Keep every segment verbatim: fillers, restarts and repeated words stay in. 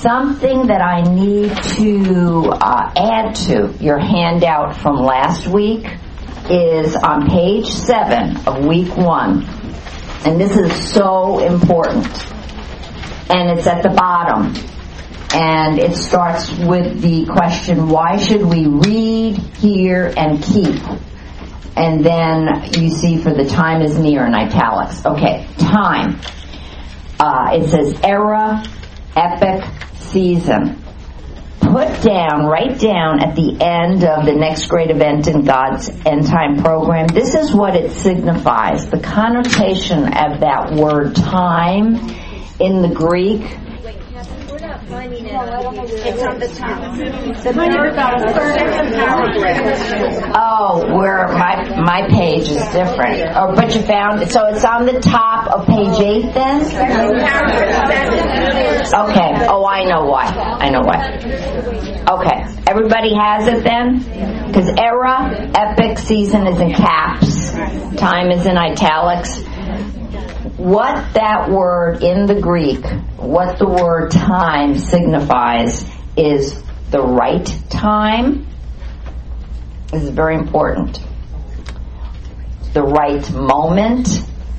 something that I need to uh, add to your handout from last week is on page seven of week one. And this is so important. And it's at the bottom. And it starts with the question, why should we read, hear, and keep? And then you see for the time is near in italics. Okay, time. Uh, it says era, epic, season. Put down, write down at the end of the next great event in God's end time program. This is what it signifies. The connotation of that word time in the Greek. We're not finding it. It's on the top. The third paragraph. Oh, where my my page is different. Oh, but you found it. So it's on the top of page eight then? Okay. Oh, I know why. I know why. Okay. Everybody has it then? Because era, epic, season is in caps. Time is in italics. What that word in the Greek, what the word time signifies is the right time. This is very important. The right moment.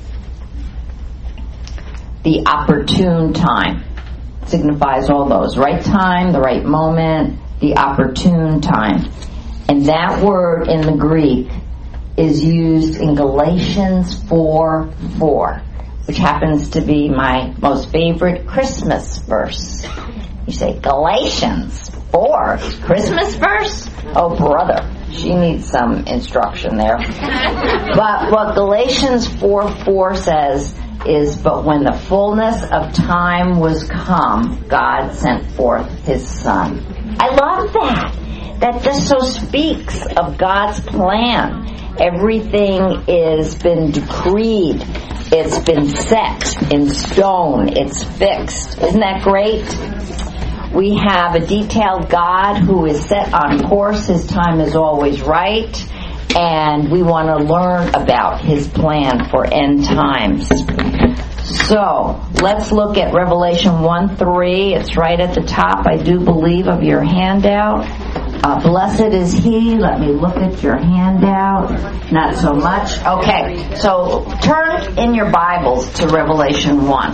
The opportune time. Signifies all those. Right time, the right moment, the opportune time. And that word in the Greek is used in Galatians four four. Which happens to be my most favorite Christmas verse. You say, Galatians four, Christmas verse? Oh, brother, she needs some instruction there. But what Galatians four four says is, but when the fullness of time was come, God sent forth His Son. I love that. That just so speaks of God's plan. Everything is been decreed. It's been set in stone. It's fixed. Isn't that great? We have a detailed God who is set on course. His time is always right. And we want to learn about His plan for end times. So, let's look at Revelation one three. It's right at the top, I do believe, of your handout. Uh, blessed is he. Let me look at your handout. Not so much. Okay, so turn in your Bibles to Revelation one.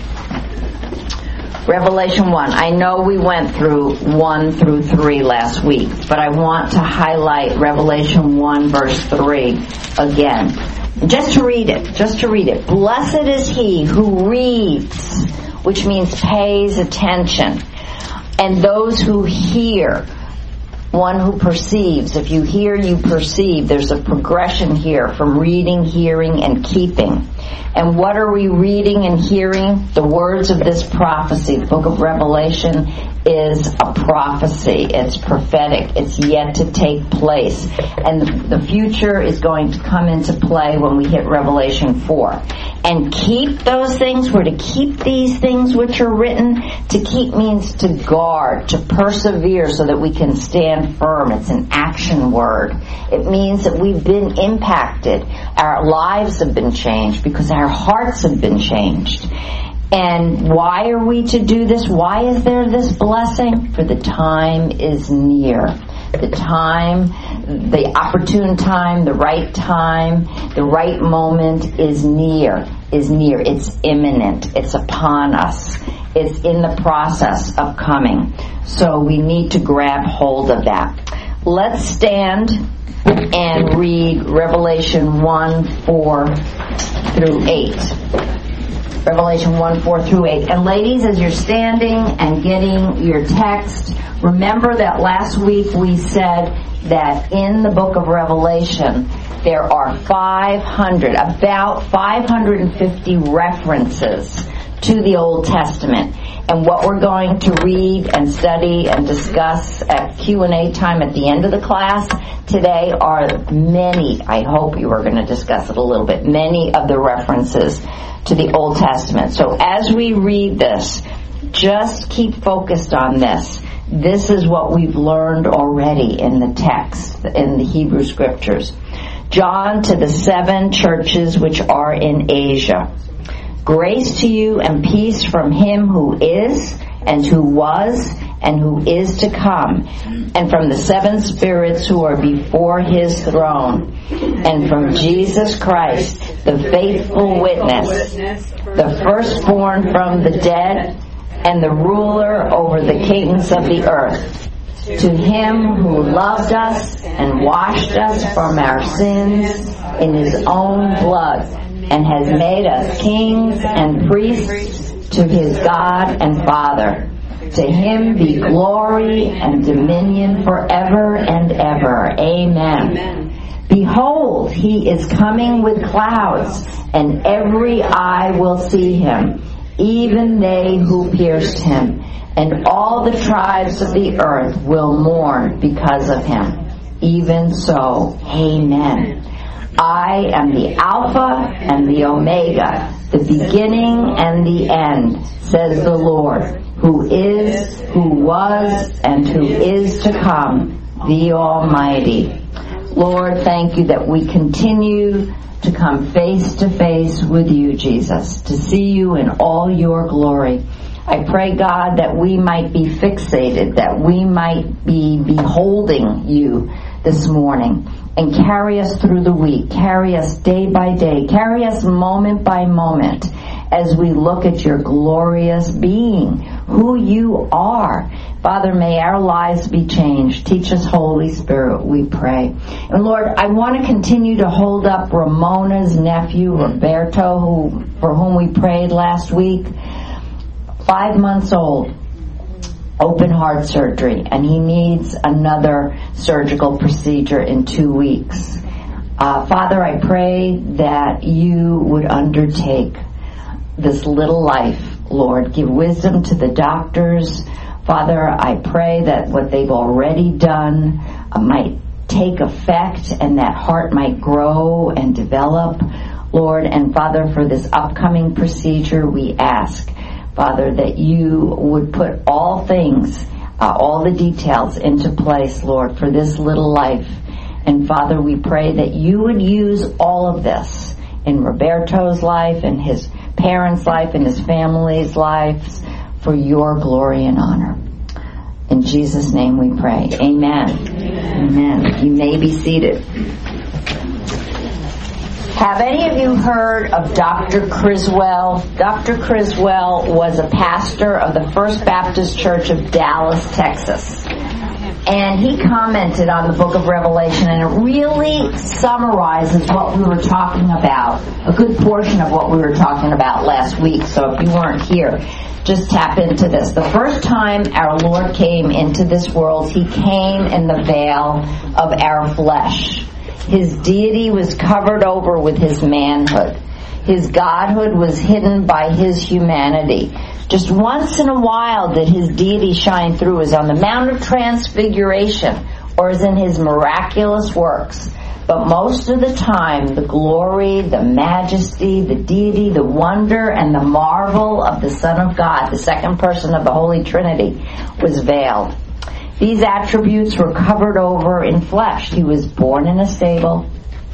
Revelation one. I know we went through one through three last week, but I want to highlight Revelation one verse three again. Just to read it. Just to read it. Blessed is he who reads, which means pays attention, and those who hear. One who perceives. If you hear, you perceive. There's a progression here from reading, hearing, and keeping. And what are we reading and hearing? The words of this prophecy. The book of Revelation is a prophecy. It's prophetic. It's yet to take place. And the future is going to come into play when we hit Revelation four. And keep those things. We're to keep these things which are written. To keep means to guard, to persevere so that we can stand firm. It's an action word. It means that we've been impacted. Our lives have been changed because our hearts have been changed. And why are we to do this? Why is there this blessing? For the time is near. The time, the opportune time, the right time, the right moment is near, is near. It's imminent. It's upon us. It's in the process of coming. So we need to grab hold of that. Let's stand and read Revelation one, four through eight. Revelation one, four through eight. And ladies, as you're standing and getting your text, remember that last week we said that in the book of Revelation there are five hundred, about five hundred fifty references to the Old Testament. And what we're going to read and study and discuss at Q and A time at the end of the class today are many, I hope you are going to discuss it a little bit, many of the references to the Old Testament. So as we read this, just keep focused on this. This is what we've learned already in the text, in the Hebrew Scriptures. John, to the seven churches which are in Asia. Grace to you and peace from him who is, and who was, and who is to come, and from the seven spirits who are before his throne, and from Jesus Christ, the faithful witness, the firstborn from the dead, and the ruler over the kings of the earth. To him who loved us and washed us from our sins in his own blood, and has made us kings and priests to his God and Father. To him be glory and dominion forever and ever. Amen. Amen. Behold, he is coming with clouds, and every eye will see him, even they who pierced him, and all the tribes of the earth will mourn because of him. Even so, amen. I am the Alpha and the Omega, the beginning and the end, says the Lord, who is, who was, and who is to come, the Almighty. Lord, thank you that we continue to come face to face with you, Jesus, to see you in all your glory. I pray, God, that we might be fixated, that we might be beholding you this morning, and carry us through the week, carry us day by day, carry us moment by moment as we look at your glorious being, who you are. Father, may our lives be changed. Teach us, Holy Spirit, we pray. And Lord, I want to continue to hold up Ramona's nephew, Roberto, who for whom we prayed last week, five months old, open heart surgery, and he needs another surgical procedure in two weeks. Uh, Father, I pray that you would undertake this little life, Lord. Give wisdom to the doctors. Father, I pray that what they've already done uh, might take effect and that heart might grow and develop, Lord. And Father, for this upcoming procedure, we ask, Father, that you would put all things, uh, all the details into place, Lord, for this little life. And Father, we pray that you would use all of this in Roberto's life, in his parents' life, in his family's lives, for your glory and honor. In Jesus' name we pray. Amen. Amen. Amen. You may be seated. Have any of you heard of Doctor Criswell? Doctor Criswell was a pastor of the First Baptist Church of Dallas, Texas. And he commented on the book of Revelation, and it really summarizes what we were talking about, a good portion of what we were talking about last week. So if you weren't here, just tap into this. The first time our Lord came into this world, he came in the veil of our flesh. His deity was covered over with his manhood. His godhood was hidden by his humanity. Just once in a while did his deity shine through, as on the Mount of Transfiguration or as in his miraculous works. But most of the time, the glory, the majesty, the deity, the wonder, and the marvel of the Son of God, the second person of the Holy Trinity, was veiled. These attributes were covered over in flesh. He was born in a stable.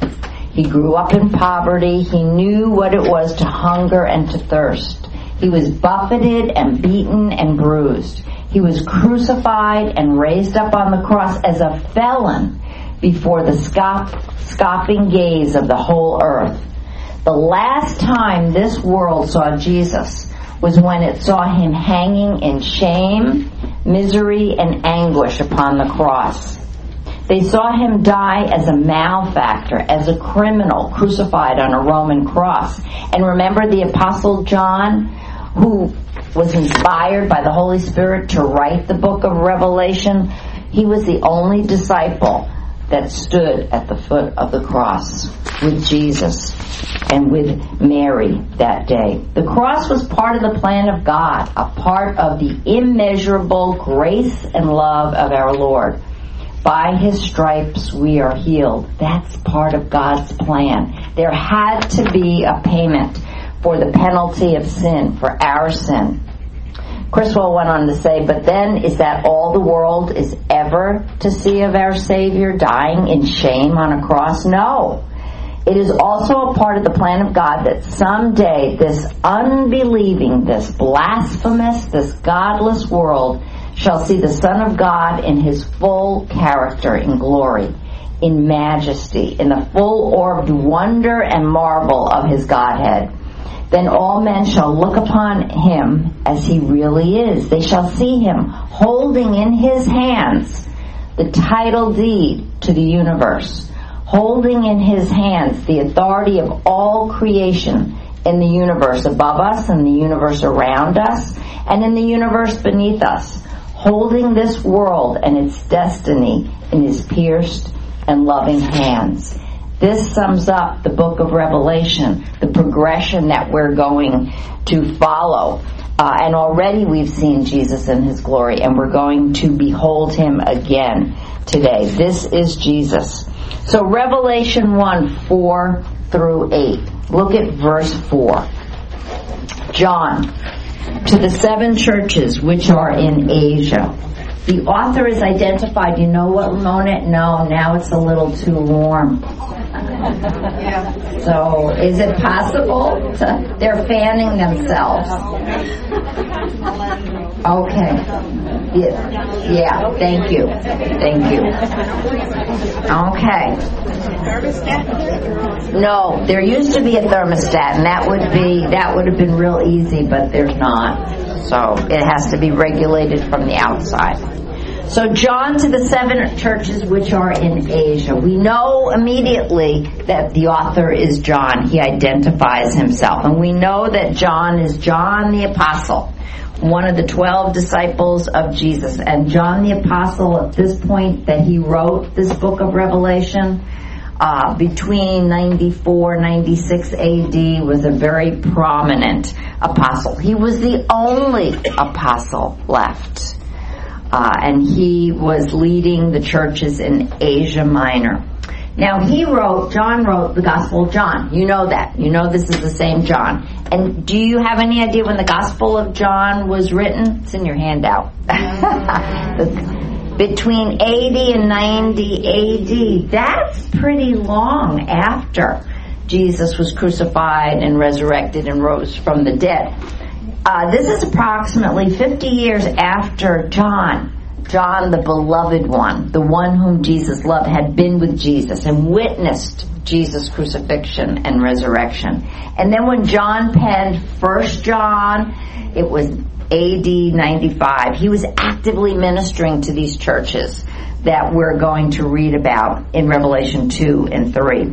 He grew up in poverty. He knew what it was to hunger and to thirst. He was buffeted and beaten and bruised. He was crucified and raised up on the cross as a felon before the scoff, scoffing gaze of the whole earth. The last time this world saw Jesus was when it saw him hanging in shame, misery, and anguish upon the cross. They saw him die as a malefactor, as a criminal crucified on a Roman cross. And remember the Apostle John, who was inspired by the Holy Spirit to write the book of Revelation? He was the only disciple that stood at the foot of the cross with Jesus and with Mary that day. The cross was part of the plan of God, a part of the immeasurable grace and love of our Lord. By his stripes we are healed. That's part of God's plan. There had to be a payment for the penalty of sin, for our sin. Criswell went on to say, but then is that all the world is ever to see of our Savior dying in shame on a cross? No. It is also a part of the plan of God that someday this unbelieving, this blasphemous, this godless world shall see the Son of God in his full character in glory, in majesty, in the full orbed wonder and marvel of his Godhead. Then all men shall look upon him as he really is. They shall see him holding in his hands the title deed to the universe, holding in his hands the authority of all creation in the universe above us and the universe around us and in the universe beneath us, holding this world and its destiny in his pierced and loving hands. This sums up the book of Revelation, the progression that we're going to follow. Uh, and already we've seen Jesus in his glory, and we're going to behold him again today. This is Jesus. So Revelation one, four through eight. Look at verse four. John, to the seven churches which are in Asia. The author is identified. You know what, Ramona? No, now it's a little too warm. So, is it possible to, they're fanning themselves? Okay. Yeah, yeah, thank you. Thank you. Okay. No, there used to be a thermostat, and that would be, that would have been real easy, but there's not. So, it has to be regulated from the outside. So John to the seven churches which are in Asia. We know immediately that the author is John. He identifies himself. And we know that John is John the Apostle, one of the twelve disciples of Jesus. And John the Apostle, at this point that he wrote this book of Revelation, uh, between ninety-four, ninety-six A D, was a very prominent apostle. He was the only apostle left. Uh, and he was leading the churches in Asia Minor. Now he wrote, John wrote the Gospel of John. You know that. You know this is the same John. And do you have any idea when the Gospel of John was written? It's in your handout. Between eighty and ninety A D. That's pretty long after Jesus was crucified and resurrected and rose from the dead. Uh, this is approximately fifty years after John, John the beloved one, the one whom Jesus loved, had been with Jesus and witnessed Jesus' crucifixion and resurrection. And then when John penned First John, it was A D ninety-five. He was actively ministering to these churches that we're going to read about in Revelation two and three.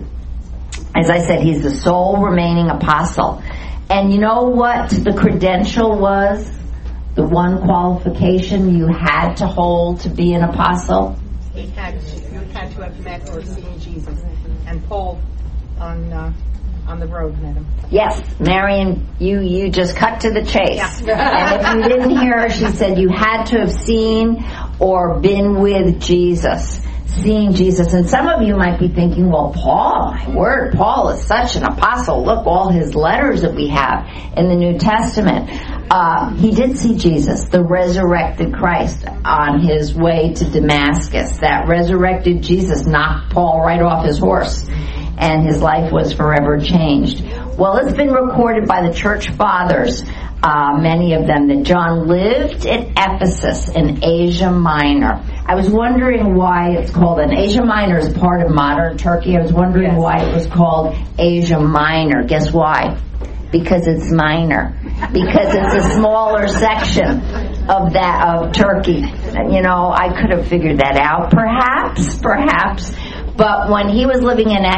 As I said, he's the sole remaining apostle. And you know what the credential was? The one qualification you had to hold to be an apostle? He had, you had to have met or seen Jesus. And Paul on uh, on the road met him. Yes, Marion, you, you just cut to the chase. Yeah. And if you didn't hear her, she said you had to have seen or been with Jesus. Seeing Jesus. And some of you might be thinking, well, Paul, my word, Paul is such an apostle. Look, all his letters that we have in the New Testament. Uh, he did see Jesus, the resurrected Christ, on his way to Damascus. That resurrected Jesus knocked Paul right off his horse, and his life was forever changed. Well, it's been recorded by the church fathers, uh, many of them, that John lived in Ephesus in Asia Minor. I was wondering why it's called, and Asia Minor is part of modern Turkey. I was wondering yes. why it was called Asia Minor. Guess why? Because it's minor. Because it's a smaller section of that, of Turkey. You know, I could have figured that out. Perhaps, perhaps. But when he was living in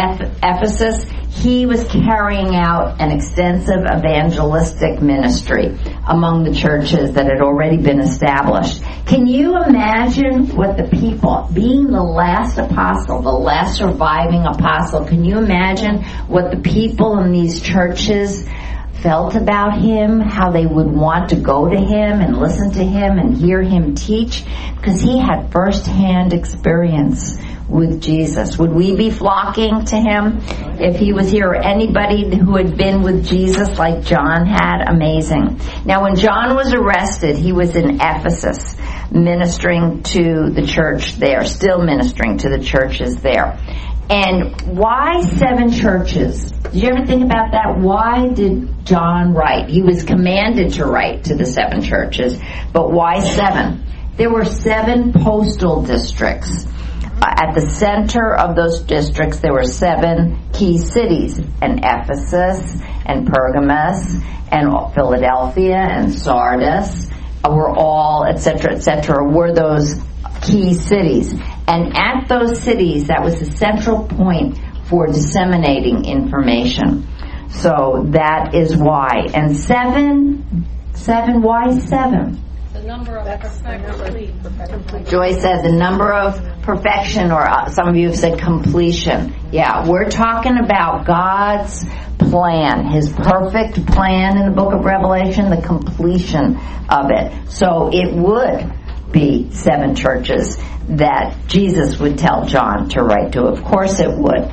Ephesus, he was carrying out an extensive evangelistic ministry among the churches that had already been established. Can you imagine what the people, being the last apostle, the last surviving apostle, can you imagine what the people in these churches felt about him, how they would want to go to him and listen to him and hear him teach? Because he had first-hand experience with Jesus. Would we be flocking to him if he was here, or anybody who had been with Jesus like John had? Amazing. Now, when John was arrested, he was in Ephesus ministering to the church there, still ministering to the churches there. And why seven churches? Did you ever think about that? Why did John write? He was commanded to write to the seven churches, but why seven? There were seven postal districts. Uh, at the center of those districts, there were seven key cities, and Ephesus, and Pergamos, and Philadelphia, and Sardis, uh, were all, et cetera, et cetera, were those key cities. And at those cities, that was the central point for disseminating information. So that is why. And seven, seven, why seven? The number of perfection. Joy said the number of perfection, or uh, some of you have said completion. Yeah, we're talking about God's plan, His perfect plan in the book of Revelation, the completion of it. So it would be seven churches that Jesus would tell John to write to. Of course it would.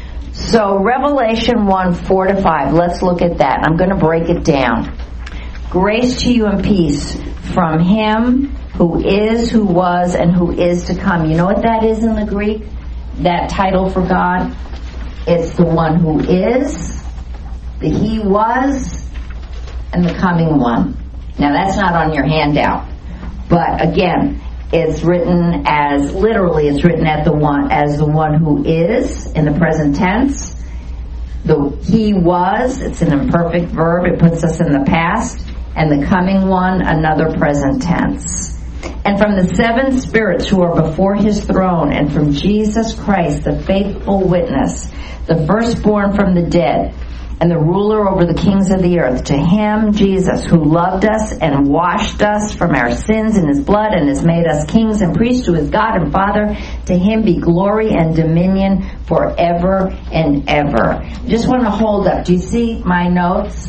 So Revelation one, four to five, let's look at that. I'm going to break it down. Grace to you and peace from Him who is, who was, and who is to come. You know what that is in the Greek? That title for God? It's the one who is, the He was, and the coming one. Now that's not on your handout. But again, it's written as, literally it's written at the one, as the one who is, in the present tense. The He was, it's an imperfect verb, it puts us in the past. And the coming one, another present tense. And from the seven spirits who are before His throne, and from Jesus Christ, the faithful witness, the firstborn from the dead, and the ruler over the kings of the earth, to Him, Jesus, who loved us and washed us from our sins in His blood and has made us kings and priests to His God and Father, to Him be glory and dominion forever and ever. Just want to hold up. Do you see my notes?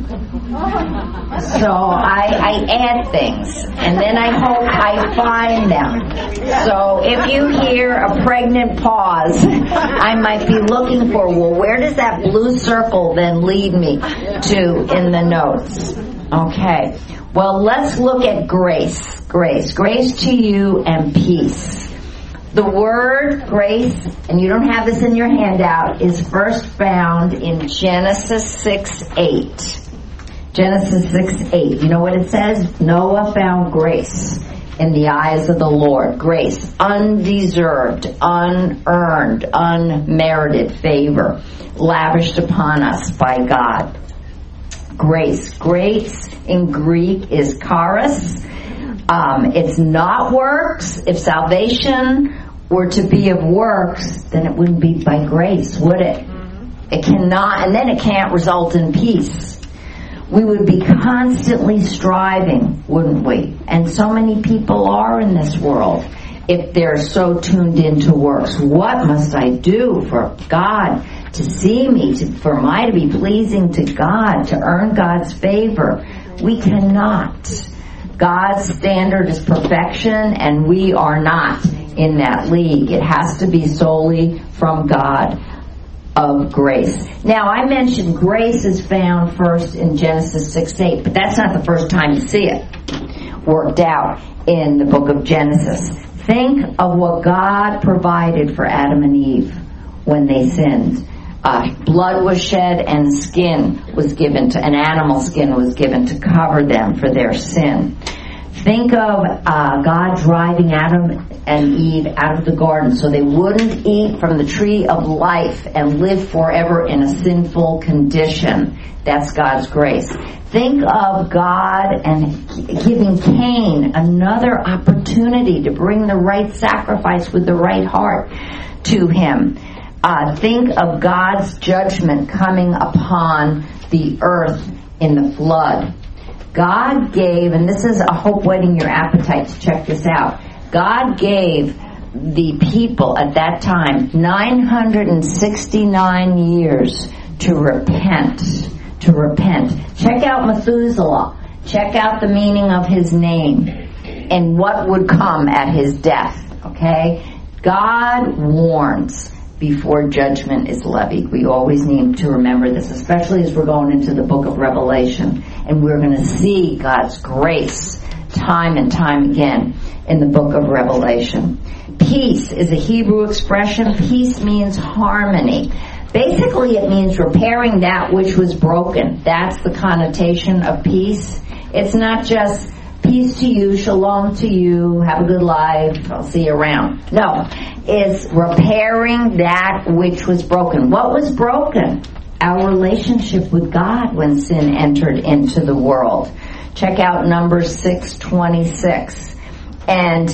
So I, I add things, and then I hope I find them. So if you hear a pregnant pause, I might be looking for, well, where does that blue circle then lead me to in the notes? Okay. Well, let's look at grace. Grace. Grace to you and peace. The word grace, and you don't have this in your handout, is first found in Genesis six eight. Genesis six eight. You know what it says? Noah found grace in the eyes of the Lord. Grace. Undeserved, unearned, unmerited favor lavished upon us by God. Grace. Grace in Greek is charis. Um, it's not works. If salvation were to be of works, then it wouldn't be by grace, would it? Mm-hmm. It cannot, and then it can't result in peace. We would be constantly striving, wouldn't we? And so many people are in this world if they're so tuned into works. What must I do for God to see me, to, for my to be pleasing to God, to earn God's favor? We cannot. God's standard is perfection, and we are not in that league. It has to be solely from God of grace. Now, I mentioned grace is found first in Genesis six eight, but that's not the first time you see it worked out in the book of Genesis. Think of what God provided for Adam and Eve when they sinned. Uh, blood was shed and skin was given to, an animal skin was given to cover them for their sin. Think of uh, God driving Adam and Eve out of the garden so they wouldn't eat from the tree of life and live forever in a sinful condition. That's God's grace. Think of God and giving Cain another opportunity to bring the right sacrifice with the right heart to him. Uh, think of God's judgment coming upon the earth in the flood. God gave, and this is a hope whetting your appetite to check this out, God gave the people at that time nine hundred sixty-nine years to repent. To repent. Check out Methuselah. Check out the meaning of his name and what would come at his death. Okay? God warns before judgment is levied. We always need to remember this, especially as we're going into the book of Revelation. And we're going to see God's grace time and time again in the book of Revelation. Peace is a Hebrew expression. Peace means harmony. Basically, it means repairing that which was broken. That's the connotation of peace. It's not just peace to you, shalom to you, have a good life, I'll see you around. No, it's repairing that which was broken. What was broken? Our relationship with God when sin entered into the world. Check out Numbers six twenty-six. And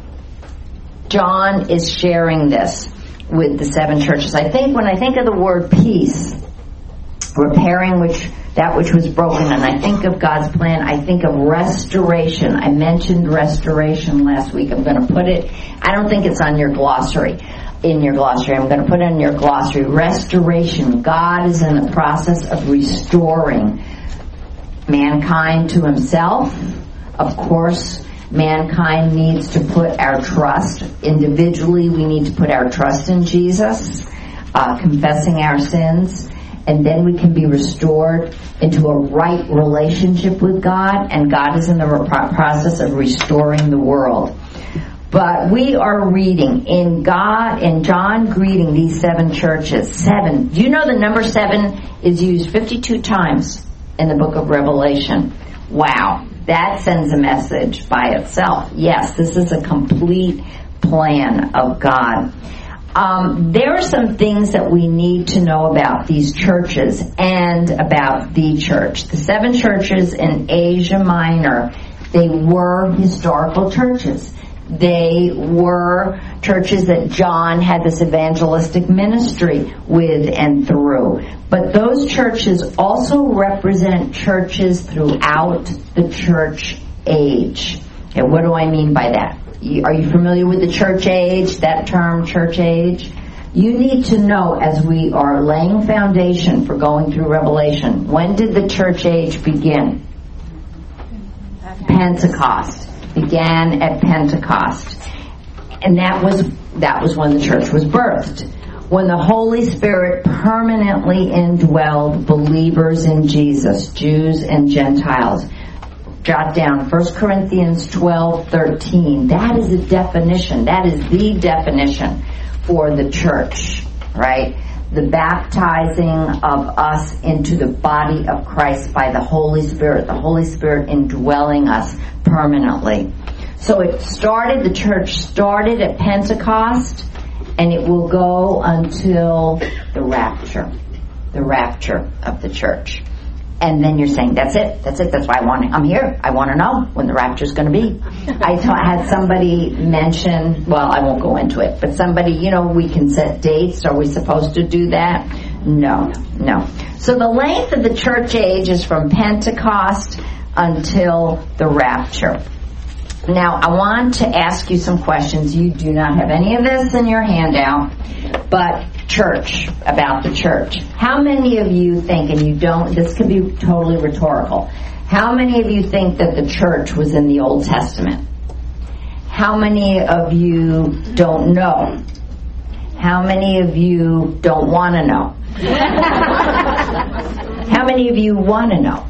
John is sharing this with the seven churches. I think when I think of the word peace, repairing which that which was broken, and I think of God's plan, I think of restoration. I mentioned restoration last week. I'm going to put it, I don't think it's on your glossary, in your glossary. I'm going to put it in your glossary. Restoration. God is in the process of restoring mankind to himself. Of course, mankind needs to put our trust. Individually, we need to put our trust in Jesus, uh, confessing our sins. And then we can be restored into a right relationship with God, and God is in the re- process of restoring the world. But we are reading in God, in John greeting these seven churches. Seven. Do you know the number seven is used fifty-two times in the book of Revelation? Wow. That sends a message by itself. Yes, this is a complete plan of God. Um, there are some things that we need to know about these churches and about the church. The seven churches in Asia Minor, they were historical churches. They were churches that John had this evangelistic ministry with and through. But those churches also represent churches throughout the church age. Okay, what do I mean by that? Are you familiar with the church age, that term, church age? You need to know, as we are laying foundation for going through Revelation, when did the church age begin? Pentecost. Began at Pentecost. And that was that was when the church was birthed. When the Holy Spirit permanently indwelled believers in Jesus, Jews and Gentiles. Jot down First Corinthians twelve thirteen. That is a definition. That is the definition for the church, right? The baptizing of us into the body of Christ by the Holy Spirit. The Holy Spirit indwelling us permanently. So it started, the church started at Pentecost, and it will go until the rapture. The rapture of the church. And then you're saying, that's it, that's it, that's why I want to, I'm here. I want to know when the rapture's going to be. I ta- had somebody mention, well, I won't go into it, but somebody, you know, we can set dates. Are we supposed to do that? No, no. So the length of the church age is from Pentecost until the rapture. Now, I want to ask you some questions. You do not have any of this in your handout, but church, about the church. How many of you think, and you don't, this could be totally rhetorical, how many of you think that the church was in the Old Testament? How many of you don't know? How many of you don't want to know? How many of you want to know?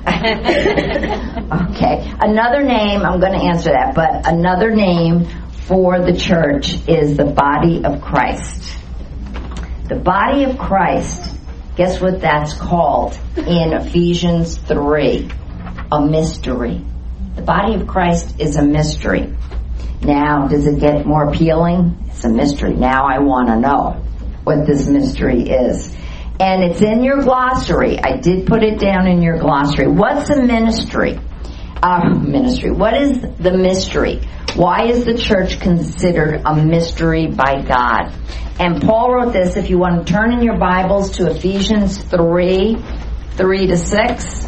Okay. Another name, I'm going to answer that, but another name for the church is the body of Christ. The body of Christ, guess what that's called in Ephesians three? A mystery. The body of Christ is a mystery. Now, does it get more appealing? It's a mystery. Now I want to know what this mystery is. And it's in your glossary. I did put it down in your glossary. What's a ministry? Uh, ministry. What is the mystery? Why is the church considered a mystery by God? And Paul wrote this, if you want to turn in your Bibles to Ephesians three, three to six.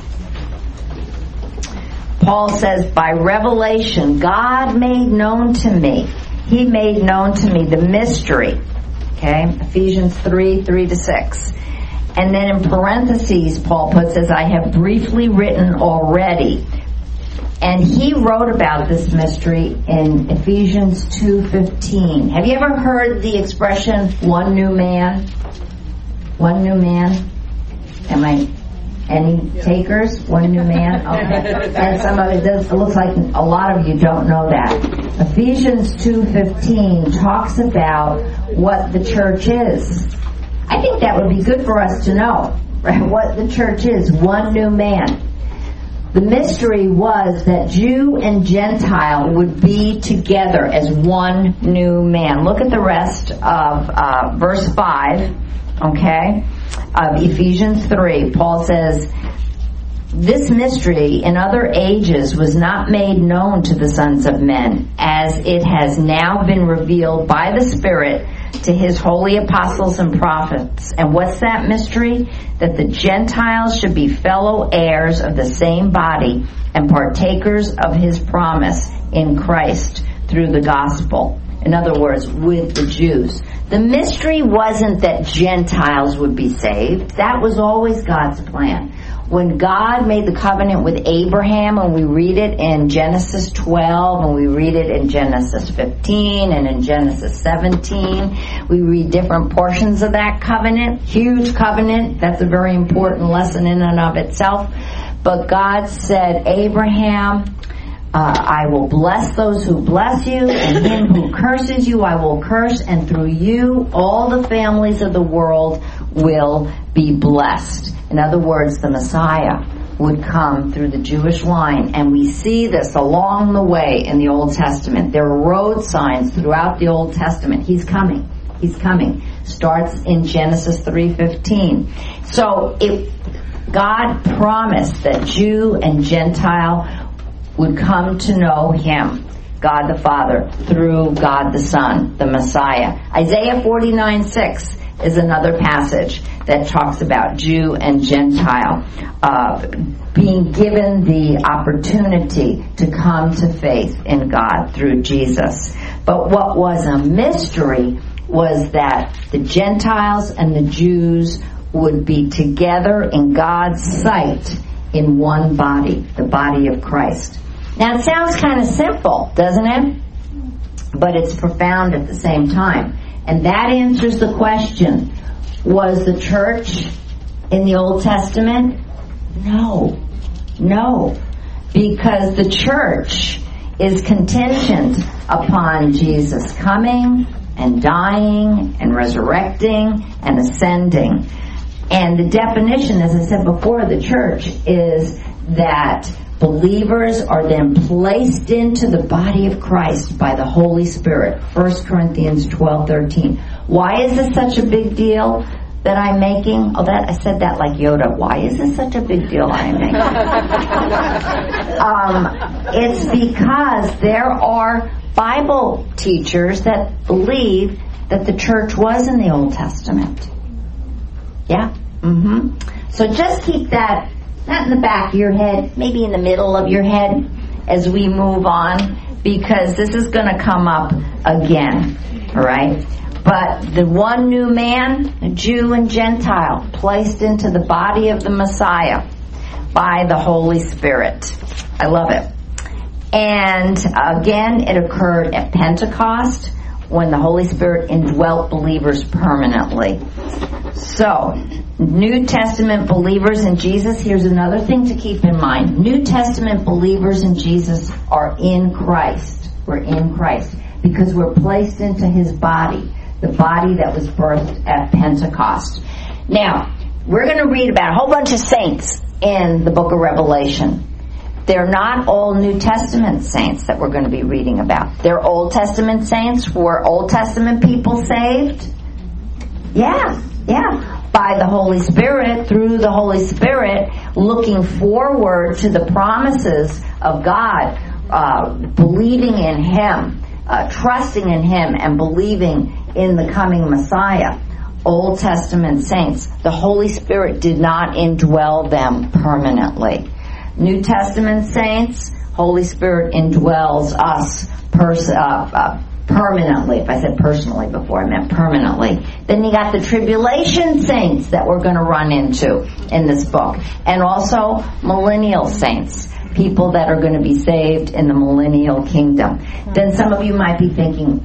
Paul says, by revelation, God made known to me. He made known to me the mystery. Okay, Ephesians three, three to six. And then in parentheses, Paul puts, as I have briefly written already. And he wrote about this mystery in Ephesians two fifteen. Have you ever heard the expression, one new man? One new man? Am I Any takers? One new man? Okay. And some of it does, it looks like a lot of you don't know that. Ephesians two fifteen talks about what the church is. I think that would be good for us to know, right? What the church is. One new man. The mystery was that Jew and Gentile would be together as one new man. Look at the rest of uh, verse five, okay, of Ephesians three. Paul says, this mystery in other ages was not made known to the sons of men, as it has now been revealed by the Spirit to his holy apostles and prophets. And what's that mystery? That the Gentiles should be fellow heirs of the same body and partakers of his promise in Christ through the gospel. In other words, with the Jews. The mystery wasn't that Gentiles would be saved. That was always God's plan. When God made the covenant with Abraham, and we read it in Genesis twelve, and we read it in Genesis fifteen, and in Genesis seventeen, we read different portions of that covenant. Huge covenant. That's a very important lesson in and of itself. But God said, Abraham, uh, I will bless those who bless you, and him who curses you I will curse, and through you all the families of the world will be blessed. In other words, the Messiah would come through the Jewish line, and we see this along the way in the Old Testament. There are road signs throughout the Old Testament. He's coming. He's coming. Starts in Genesis three fifteen. So it, God promised that Jew and Gentile would come to know him, God the Father, through God the Son, the Messiah. Isaiah forty-nine six is another passage that talks about Jew and Gentile uh, being given the opportunity to come to faith in God through Jesus. But what was a mystery was that the Gentiles and the Jews would be together in God's sight in one body, the body of Christ. Now it sounds kind of simple, doesn't it? But it's profound at the same time. And that answers the question, was the church in the Old Testament? No. No. Because the church is contingent upon Jesus coming and dying and resurrecting and ascending. And the definition, as I said before, the church is that believers are then placed into the body of Christ by the Holy Spirit. First Corinthians twelve thirteen. Why is this such a big deal that I'm making? Oh, that I said that like Yoda. Why is this such a big deal I'm making? um, it's because there are Bible teachers that believe that the church was in the Old Testament. Yeah? Mm-hmm. So just keep that not in the back of your head, maybe in the middle of your head as we move on, because this is going to come up again, all right? But the one new man, a Jew and Gentile, placed into the body of the Messiah by the Holy Spirit. I love it. And again, it occurred at Pentecost when the Holy Spirit indwelt believers permanently. So, New Testament believers in Jesus, here's another thing to keep in mind. New Testament believers in Jesus are in Christ. We're in Christ because we're placed into his body, the body that was birthed at Pentecost. Now, we're going to read about a whole bunch of saints in the book of Revelation. They're not all New Testament saints that we're going to be reading about. They're Old Testament saints. Were Old Testament people saved? Yeah, yeah. By the Holy Spirit, through the Holy Spirit, looking forward to the promises of God, uh, believing in him, uh, trusting in him, and believing in the coming Messiah. Old Testament saints. The Holy Spirit did not indwell them permanently. New Testament saints, Holy Spirit indwells us pers- uh, uh, permanently. If I said personally before, I meant permanently. Then you got the tribulation saints that we're going to run into in this book. And also millennial saints, people that are going to be saved in the millennial kingdom. Then some of you might be thinking, oh,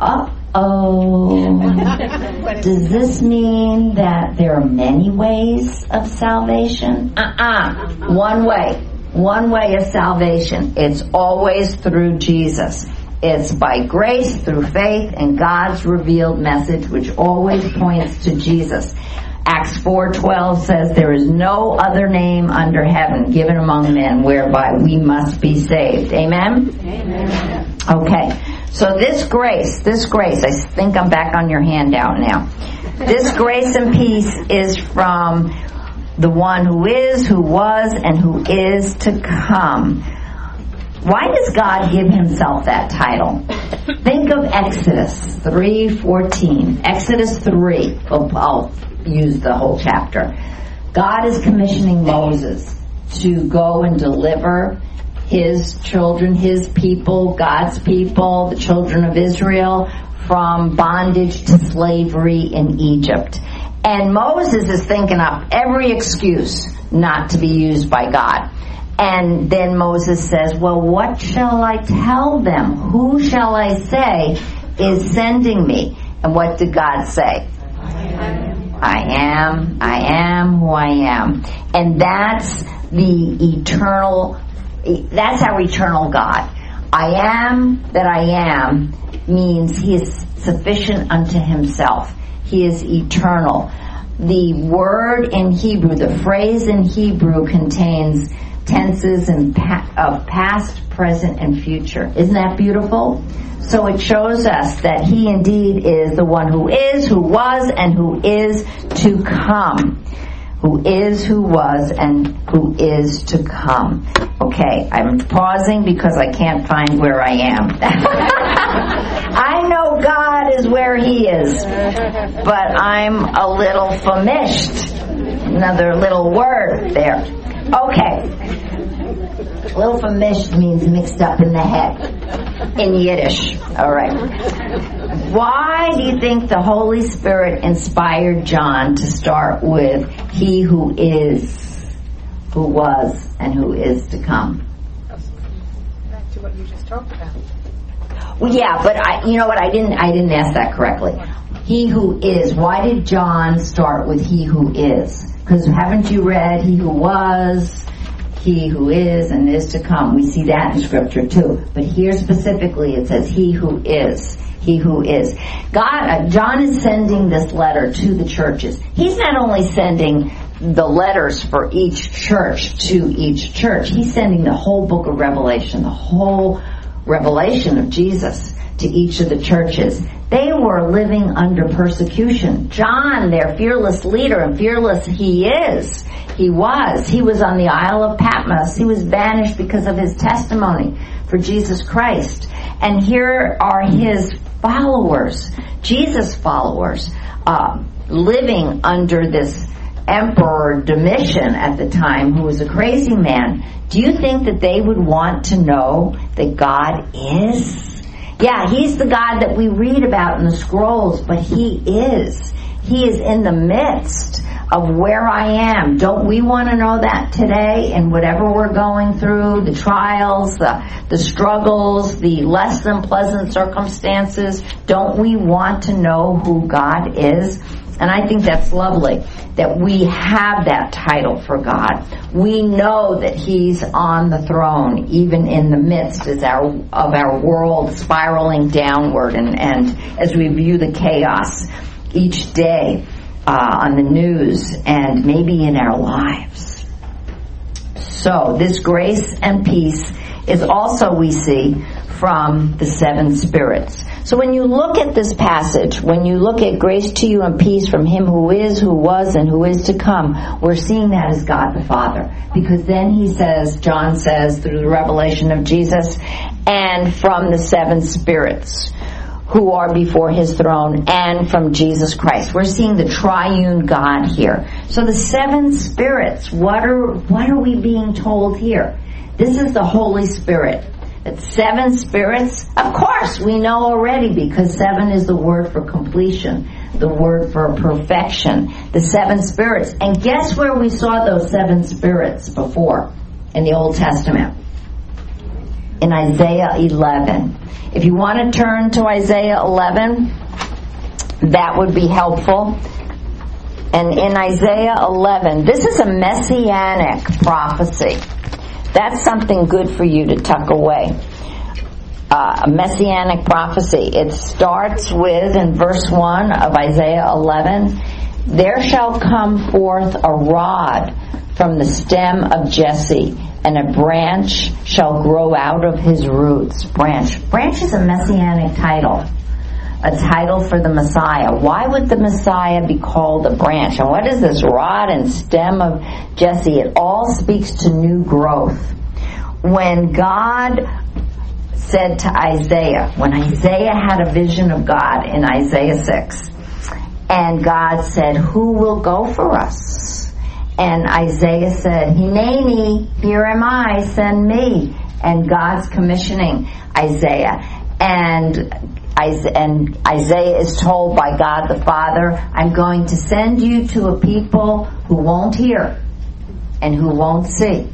Uh-oh. Does this mean that there are many ways of salvation? Uh-uh. One way. One way of salvation. It's always through Jesus. It's by grace, through faith, and God's revealed message, which always points to Jesus. Acts four twelve says, there is no other name under heaven given among men whereby we must be saved. Amen? Amen. Okay. So this grace, this grace, I think I'm back on your handout now. This grace and peace is from the one who is, who was, and who is to come. Why does God give himself that title? Think of Exodus three fourteen. Exodus three. Oh, I'll use the whole chapter. God is commissioning Moses to go and deliver his children, his people, God's people, the children of Israel, from bondage to slavery in Egypt. And Moses is thinking up every excuse not to be used by God. And then Moses says, well, what shall I tell them? Who shall I say is sending me? And what did God say? I am, I am who I am. And that's the eternal, that's our eternal God. I am that I am means he is sufficient unto himself. He is eternal. The word in Hebrew, the phrase in Hebrew contains tenses and pa- of past, present, and future. Isn't that beautiful? So it shows us that he indeed is the one who is, who was, and who is to come. Who is, who was, and who is to come. Okay, I'm pausing because I can't find where I am. I know God is where he is, but I'm a little famished. Another little word there. Okay. Little famished means mixed up in the head in Yiddish. All right. Why do you think the Holy Spirit inspired John to start with he who is, who was, and who is to come? Back to what you just talked about. Well, yeah, but I, you know what? I didn't. I didn't ask that correctly. He who is. Why did John start with he who is? Because haven't you read he who was, he who is, and is to come? We see that in Scripture too. But here specifically, it says he who is. He who is. God. Uh, John is sending this letter to the churches. He's not only sending the letters for each church to each church. He's sending the whole book of Revelation, the whole revelation of Jesus to each of the churches. They were living under persecution. John, their fearless leader, and fearless he is, he was. He was on the Isle of Patmos. He was banished because of his testimony for Jesus Christ. And here are his followers, Jesus followers, uh, living under this Emperor Domitian at the time, who was a crazy man. Do you think that they would want to know that God is? Yeah, he's the God that we read about in the scrolls, but he is. He is in the midst of where I am. Don't we want to know that today in whatever we're going through, the trials, the, the struggles, the less than pleasant circumstances? Don't we want to know who God is? And I think that's lovely that we have that title for God. We know that he's on the throne, even in the midst of our, of our world spiraling downward, and, and as we view the chaos each day uh, on the news and maybe in our lives. So this grace and peace is also, we see, from the seven spirits. So when you look at this passage, when you look at grace to you and peace from him who is, who was, and who is to come, we're seeing that as God the Father. Because then he says, John says, through the revelation of Jesus, and from the seven spirits who are before his throne, and from Jesus Christ. We're seeing the triune God here. So the seven spirits, what are, what are we being told here? This is the Holy Spirit. It's seven spirits. Of course, we know already, because seven is the word for completion, the word for perfection, the seven spirits. And guess where we saw those seven spirits before in the Old Testament? in Isaiah eleven. If you want to turn to Isaiah eleven, that would be helpful. And in Isaiah eleven, this is a messianic prophecy. That's something good for you to tuck away. Uh, a messianic prophecy. It starts with, in verse one of Isaiah eleven, there shall come forth a rod from the stem of Jesse, and a branch shall grow out of his roots. Branch. Branch is a messianic title. A title for the Messiah. Why would the Messiah be called a branch? And what is this rod and stem of Jesse? It all speaks to new growth. When God said to Isaiah, when Isaiah had a vision of God in Isaiah six, and God said, who will go for us? And Isaiah said, Hineni, here am I, send me. And God's commissioning Isaiah. And And Isaiah is told by God the Father, I'm going to send you to a people who won't hear and who won't see.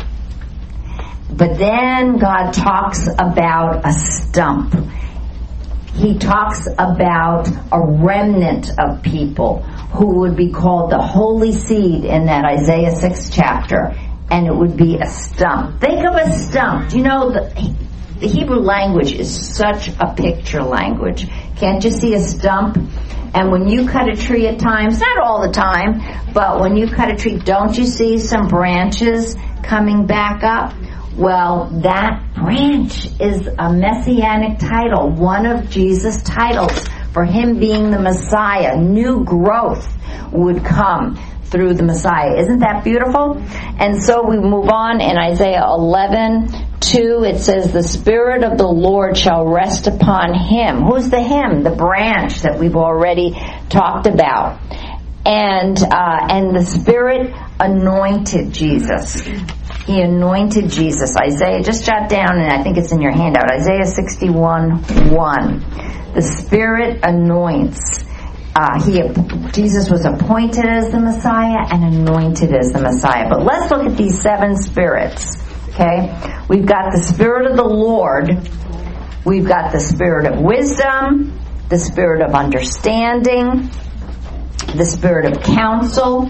But then God talks about a stump. He talks about a remnant of people who would be called the holy seed in that Isaiah six chapter. And it would be a stump. Think of a stump. Do you know the... The Hebrew language is such a picture language. Can't you see a stump? And when you cut a tree at times, not all the time, but when you cut a tree, don't you see some branches coming back up? Well, that branch is a messianic title, one of Jesus' titles for him being the Messiah. New growth would come through the Messiah. Isn't that beautiful? And so we move on in Isaiah eleven two, it says, the Spirit of the Lord shall rest upon him. Who's the him? The branch that we've already talked about. And uh, and the Spirit anointed Jesus. He anointed Jesus. Isaiah, just jot down, and I think it's in your handout, Isaiah sixty-one one. The Spirit anoints. Uh, he, Jesus was appointed as the Messiah and anointed as the Messiah. But let's look at these seven spirits. Okay? We've got the Spirit of the Lord. We've got the Spirit of wisdom, the Spirit of understanding, the Spirit of counsel.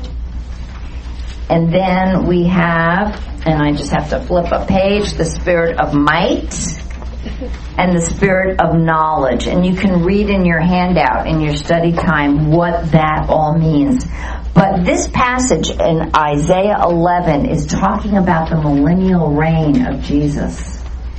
And then we have, and I just have to flip a page, the Spirit of might and the Spirit of knowledge. And you can read in your handout, in your study time, what that all means. But this passage in Isaiah eleven is talking about the millennial reign of Jesus.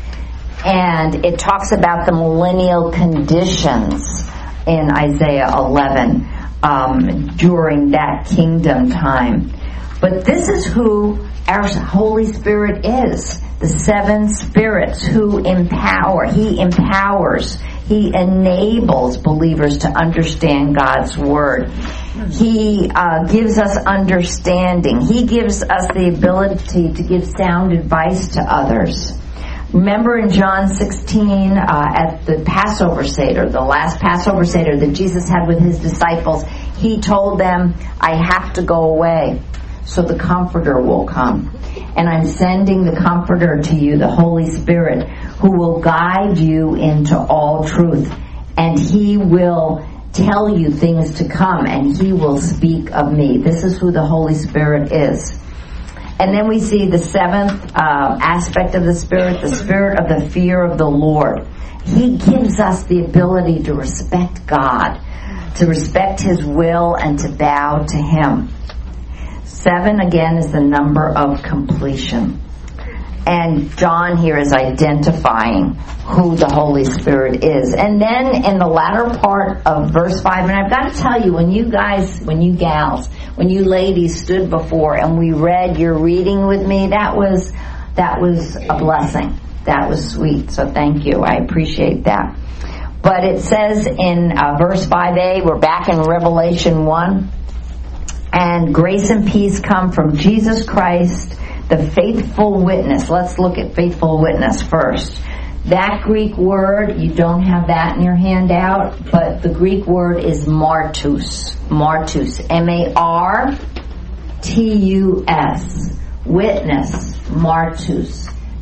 And it talks about the millennial conditions in Isaiah eleven um, during that kingdom time. But this is who our Holy Spirit is. The seven spirits who empower. He empowers. He enables believers to understand God's Word. He uh, gives us understanding. He gives us the ability to give sound advice to others. Remember in John sixteen, uh, at the Passover Seder, the last Passover Seder that Jesus had with his disciples, he told them, I have to go away, so the Comforter will come. And I'm sending the Comforter to you, the Holy Spirit, who will guide you into all truth. And He will tell you things to come, and He will speak of me. This is who the Holy Spirit is. And then we see the seventh uh, aspect of the Spirit, the Spirit of the fear of the Lord. He gives us the ability to respect God, to respect His will, and to bow to Him. Seven, again, is the number of completion. And John here is identifying who the Holy Spirit is. And then in the latter part of verse five, and I've got to tell you, when you guys, when you gals, when you ladies stood before and we read your reading with me, that was, that was a blessing. That was sweet. So thank you. I appreciate that. But it says in uh, verse five a, we're back in Revelation one, and grace and peace come from Jesus Christ, the faithful witness. Let's look at faithful witness first. That Greek word, you don't have that in your handout, but the Greek word is martus. Martus. M A R T U S. Witness. Martus.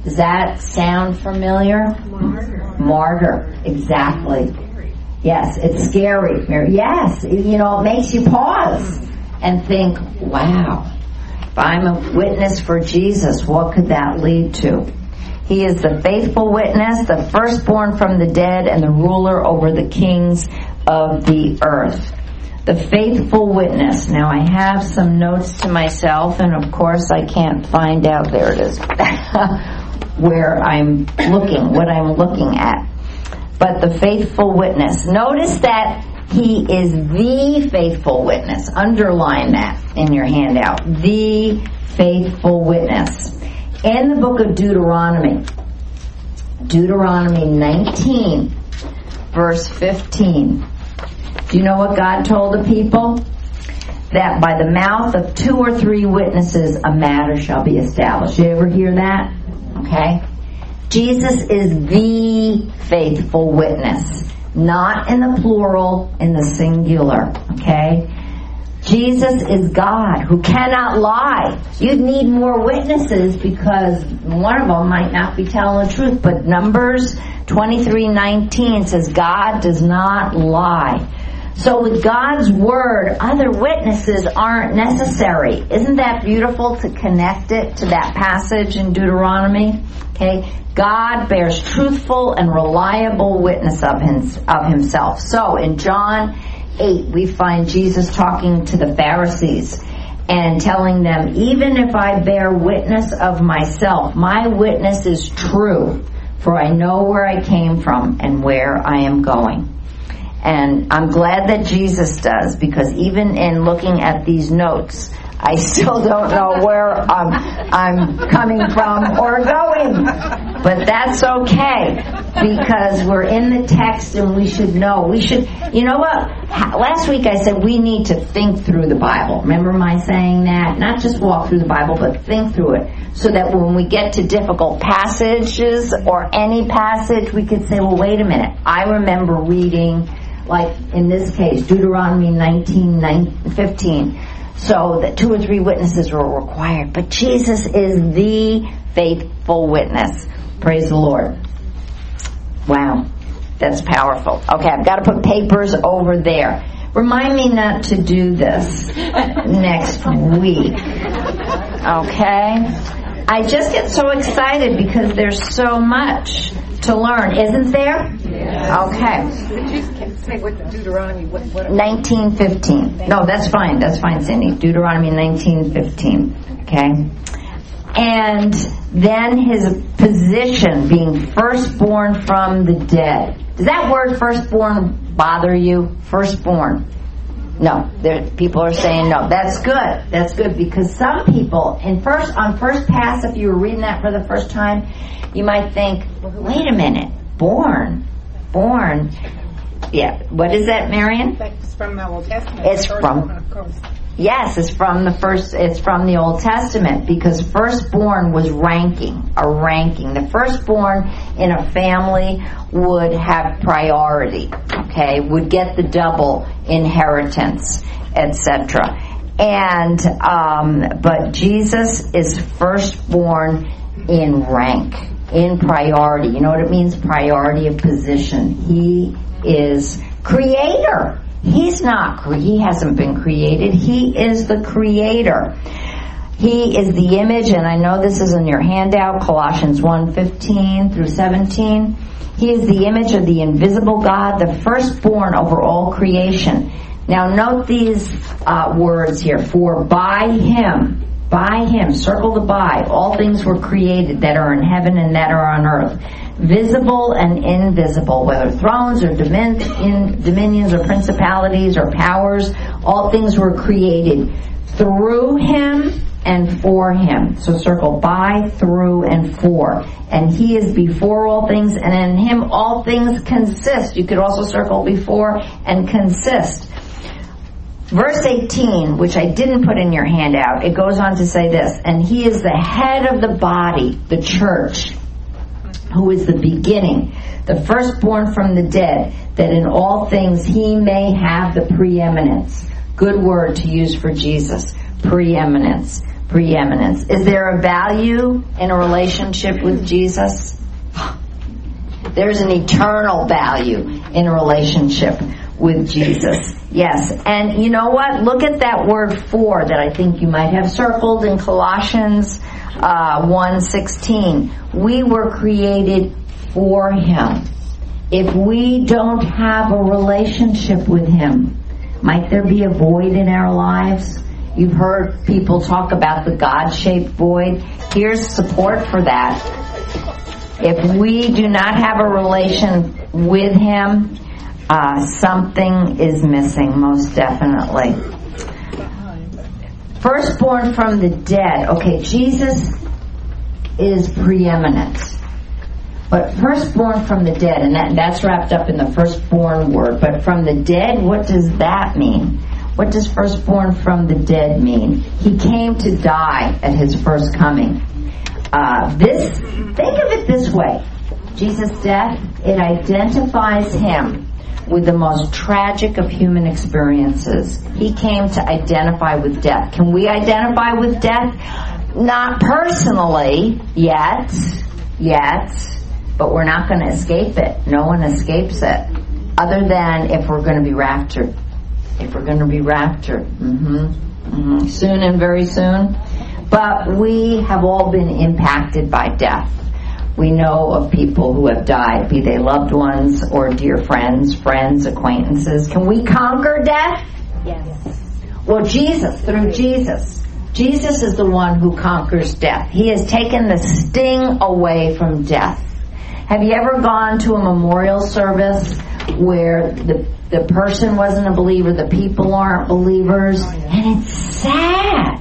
Does that sound familiar? Martyr. Martyr, exactly. Yes, it's scary. Yes, you know, it makes you pause and think, wow, if I'm a witness for Jesus, what could that lead to? He is the faithful witness, the firstborn from the dead, and the ruler over the kings of the earth. The faithful witness. Now I have some notes to myself, and of course I can't find out, there it is, where I'm looking, what I'm looking at. But the faithful witness. Notice that he is the faithful witness. Underline that in your handout. The faithful witness. In the book of Deuteronomy, Deuteronomy nineteen, verse fifteen. Do you know what God told the people? That by the mouth of two or three witnesses a matter shall be established. You ever hear that? Okay. Jesus is the faithful witness. Not in the plural, in the singular. Okay? Jesus is God who cannot lie. You'd need more witnesses because one of them might not be telling the truth. But Numbers twenty-three nineteen says God does not lie. So with God's word, other witnesses aren't necessary. Isn't that beautiful to connect it to that passage in Deuteronomy? Okay, God bears truthful and reliable witness of, him, of himself. So in John eight, we find Jesus talking to the Pharisees and telling them, even if I bear witness of myself, my witness is true, for I know where I came from and where I am going. And I'm glad that Jesus does, because even in looking at these notes, I still don't know where I'm, I'm coming from or going. But that's okay, because we're in the text and we should know. We should, you know what? Last week I said we need to think through the Bible. Remember my saying that? Not just walk through the Bible, but think through it. So that when we get to difficult passages or any passage, we could say, well, wait a minute. I remember reading, like in this case, Deuteronomy nineteen fifteen. So that two or three witnesses were required. But Jesus is the faithful witness. Praise the Lord. Wow. That's powerful. Okay, I've got to put papers over there. Remind me not to do this next week. Okay? I just get so excited because there's so much to learn, isn't there? Yes. Okay. Did you say what the Deuteronomy? What, what nineteen fifteen. No, that's fine. That's fine, Cindy. Deuteronomy nineteen fifteen. Okay. And then his position, being firstborn from the dead. Does that word firstborn bother you? Firstborn. No, there, people are saying no. That's good. That's good, because some people, in first on first pass, if you were reading that for the first time, you might think, wait a minute, born, born. Yeah, what is that, Marion? That's from the Old Testament. It's from, of course. Yes, it's from the first. It's from the Old Testament, because firstborn was ranking, a ranking. The firstborn in a family would have priority. Okay, would get the double inheritance, et cetera. And um, but Jesus is firstborn in rank, in priority. You know what it means? Priority of position. He is creator. He's not, he hasn't been created. He is the creator. He is the image, and I know this is in your handout, Colossians one fifteen through seventeen. He is the image of the invisible God, the firstborn over all creation. Now note these uh, words here. For by him, by him, circle the by, all things were created that are in heaven and that are on earth, visible and invisible, whether thrones or domin- in dominions or principalities or powers, all things were created through him and for him. So circle by, through, and for. And he is before all things, and in him all things consist. You could also circle before and consist. Verse eighteen, which I didn't put in your handout, it goes on to say this, and he is the head of the body, the church, who is the beginning, the firstborn from the dead, that in all things he may have the preeminence. Good word to use for Jesus. Preeminence. Preeminence. Is there a value in a relationship with Jesus? There's an eternal value in a relationship with Jesus. Yes. And you know what? Look at that word for that I think you might have circled in Colossians uh, one sixteen. We were created for Him. If we don't have a relationship with Him, might there be a void in our lives? You've heard people talk about the God-shaped void. Here's support for that. If we do not have a relation with Him, uh, something is missing, most definitely. Firstborn from the dead. Okay, Jesus is preeminent. But firstborn from the dead, and that, that's wrapped up in the firstborn word. But from the dead, what does that mean? What does firstborn from the dead mean? He came to die at His first coming. Uh, this, think of it this way. Jesus' death, it identifies Him with the most tragic of human experiences. He came to identify with death. Can we identify with death? Not personally, yet, yet, but we're not going to escape it. No one escapes it, other than if we're going to be raptured. If we're going to be raptured. Mm-hmm. Mm-hmm. Soon and very soon. But we have all been impacted by death. We know of people who have died, be they loved ones or dear friends, friends, acquaintances. Can we conquer death? Yes. Well, Jesus, through Jesus. Jesus is the one who conquers death. He has taken the sting away from death. Have you ever gone to a memorial service where the the person wasn't a believer, the people aren't believers, and it's sad.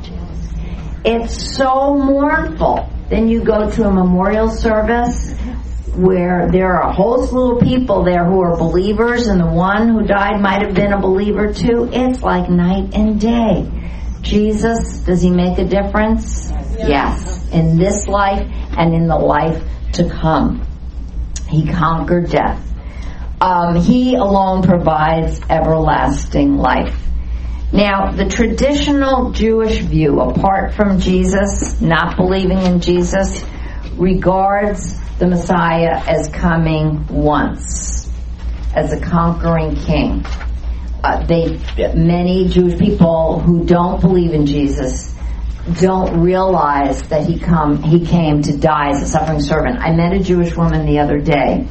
It's so mournful. Then you go to a memorial service where there are a whole slew of people there who are believers, and the one who died might have been a believer too. It's like night and day. Jesus, does He make a difference? Yes. In this life and in the life to come. He conquered death. Um, he alone provides everlasting life. Now, the traditional Jewish view, apart from Jesus, not believing in Jesus, regards the Messiah as coming once, as a conquering king. Uh, they, many Jewish people who don't believe in Jesus don't realize that he come he came to die as a suffering servant. I met a Jewish woman the other day,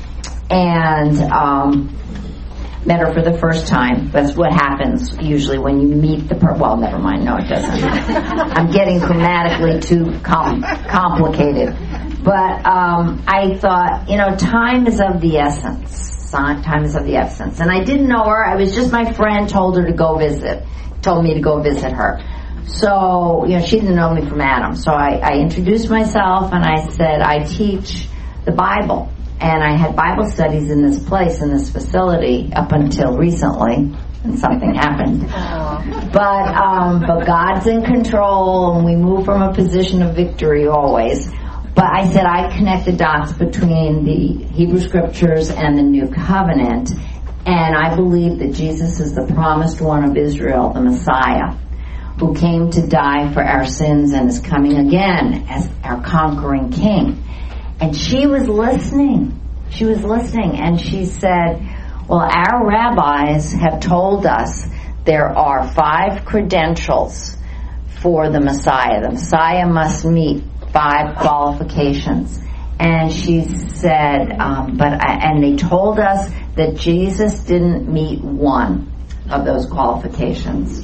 and um, met her for the first time. That's what happens usually when you meet the person. Well, never mind. No, it doesn't. I'm getting grammatically too com- complicated. But um, I thought, you know, time is of the essence. Time is of the essence. And I didn't know her. I was just my friend told her to go visit. Told me to go visit her. So, you know, she didn't know me from Adam. So I, I introduced myself and I said, I teach the Bible. And I had Bible studies in this place, in this facility, up until recently. And something happened. But, um, but God's in control, and we move from a position of victory always. But I said I connect the dots between the Hebrew Scriptures and the New Covenant. And I believe that Jesus is the promised one of Israel, the Messiah, who came to die for our sins and is coming again as our conquering king. And she was listening. She was listening, and she said, well, our rabbis have told us there are five credentials for the Messiah. The Messiah must meet five qualifications. And she said, um, but I, and they told us that Jesus didn't meet one of those qualifications.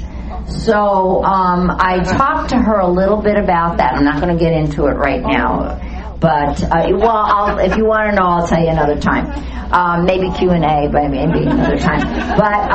So um, I talked to her a little bit about that. I'm not going to get into it right now. But, uh, well, I'll, if you want to know, I'll tell you another time. Um, maybe Q and A, but maybe another time. But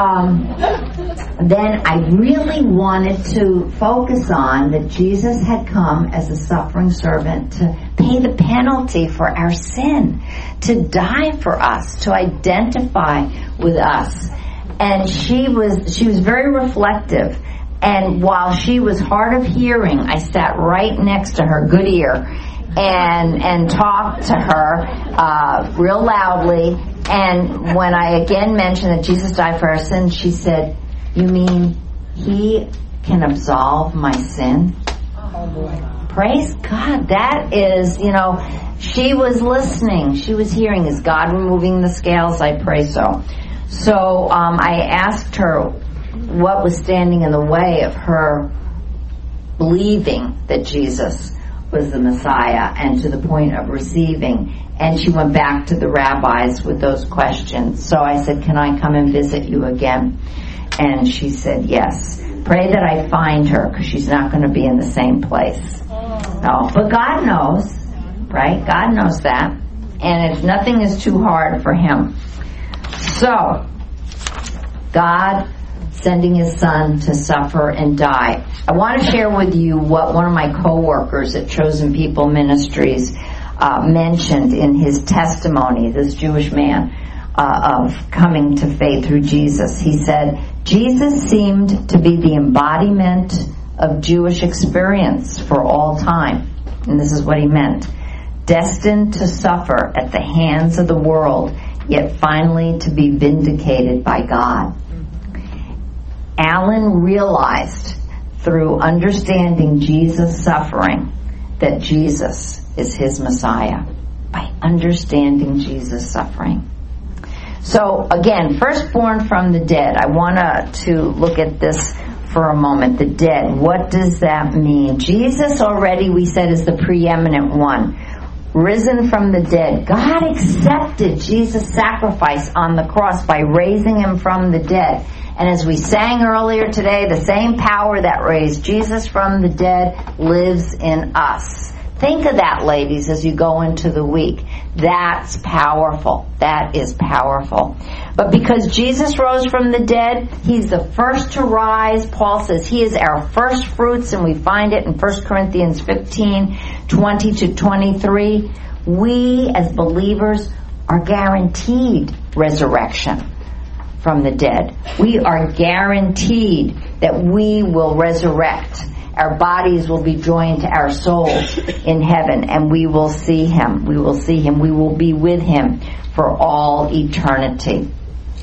um, then I really wanted to focus on that Jesus had come as a suffering servant to pay the penalty for our sin, to die for us, to identify with us. And she was she was very reflective. And while she was hard of hearing, I sat right next to her, good ear, and and talked to her uh, real loudly. And when I again mentioned that Jesus died for our sins, she said, you mean he can absolve my sin. Oh boy. Praise God. That is, you know, she was listening. She was hearing. Is God removing the scales? I pray so. So um, I asked her what was standing in the way of her believing that Jesus was the Messiah and to the point of receiving. And she went back to the rabbis with those questions. So I said, can I come and visit you again? And she said, yes. Pray that I find her, because she's not going to be in the same place. No, but God knows, right? God knows that. And if nothing is too hard for Him. So, God sending His Son to suffer and die. I want to share with you what one of my co-workers at Chosen People Ministries uh, mentioned in his testimony, this Jewish man, uh, of coming to faith through Jesus. He said, Jesus seemed to be the embodiment of Jewish experience for all time. And this is what he meant. Destined to suffer at the hands of the world, yet finally to be vindicated by God. Alan realized through understanding Jesus' suffering that Jesus is his Messiah. By understanding Jesus' suffering. So again, firstborn from the dead. I want to look at this for a moment. The dead. What does that mean? Jesus already, we said, is the preeminent one. Risen from the dead. God accepted Jesus' sacrifice on the cross by raising Him from the dead. And as we sang earlier today, the same power that raised Jesus from the dead lives in us. Think of that, ladies, as you go into the week. That's powerful. That is powerful. But because Jesus rose from the dead, He's the first to rise. Paul says He is our first fruits, and we find it in First Corinthians fifteen, twenty to twenty-three. We, as believers, are guaranteed resurrection from the dead. We are guaranteed that we will resurrect. Our bodies will be joined to our souls in heaven, and we will see Him. We will see Him. We will be with Him for all eternity.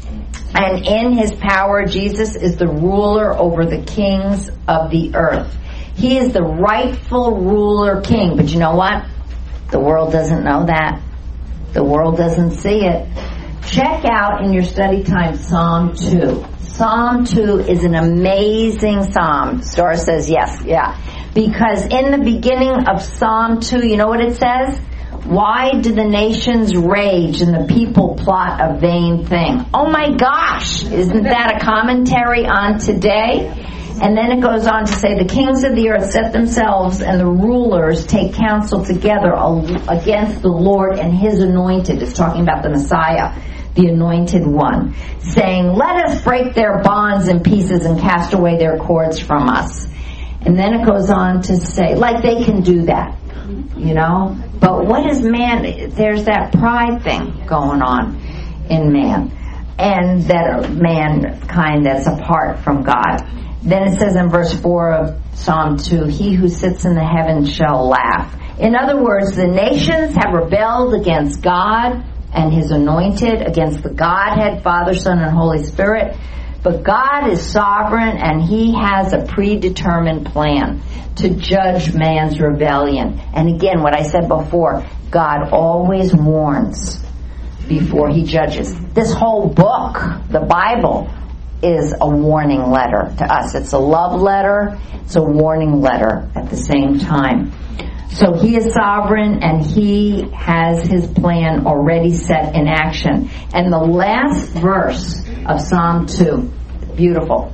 And in His power, Jesus is the ruler over the kings of the earth. He is the rightful ruler king. But you know what? The world doesn't know that. The world doesn't see it. Check out in your study time Psalm two. Psalm two is an amazing psalm. Star says yes, yeah. Because in the beginning of Psalm two, you know what it says? Why do the nations rage and the people plot a vain thing? Oh my gosh! Isn't that a commentary on today? And then it goes on to say, the kings of the earth set themselves and the rulers take counsel together against the Lord and His anointed. It's talking about the Messiah, the anointed one, saying, let us break their bonds in pieces and cast away their cords from us. And then it goes on to say, like they can do that, you know. But what is man? There's that pride thing going on in man, and that mankind that's apart from God. Then it says in verse four of Psalm two, he who sits in the heavens shall laugh. In other words, the nations have rebelled against God and His anointed, against the Godhead, Father, Son, and Holy Spirit. But God is sovereign, and He has a predetermined plan to judge man's rebellion. And again, what I said before, God always warns before He judges. This whole book, the Bible, is a warning letter to us. It's a love letter. It's a warning letter at the same time. So He is sovereign, and He has His plan already set in action. And the last verse of Psalm two, beautiful.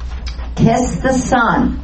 Kiss the Son.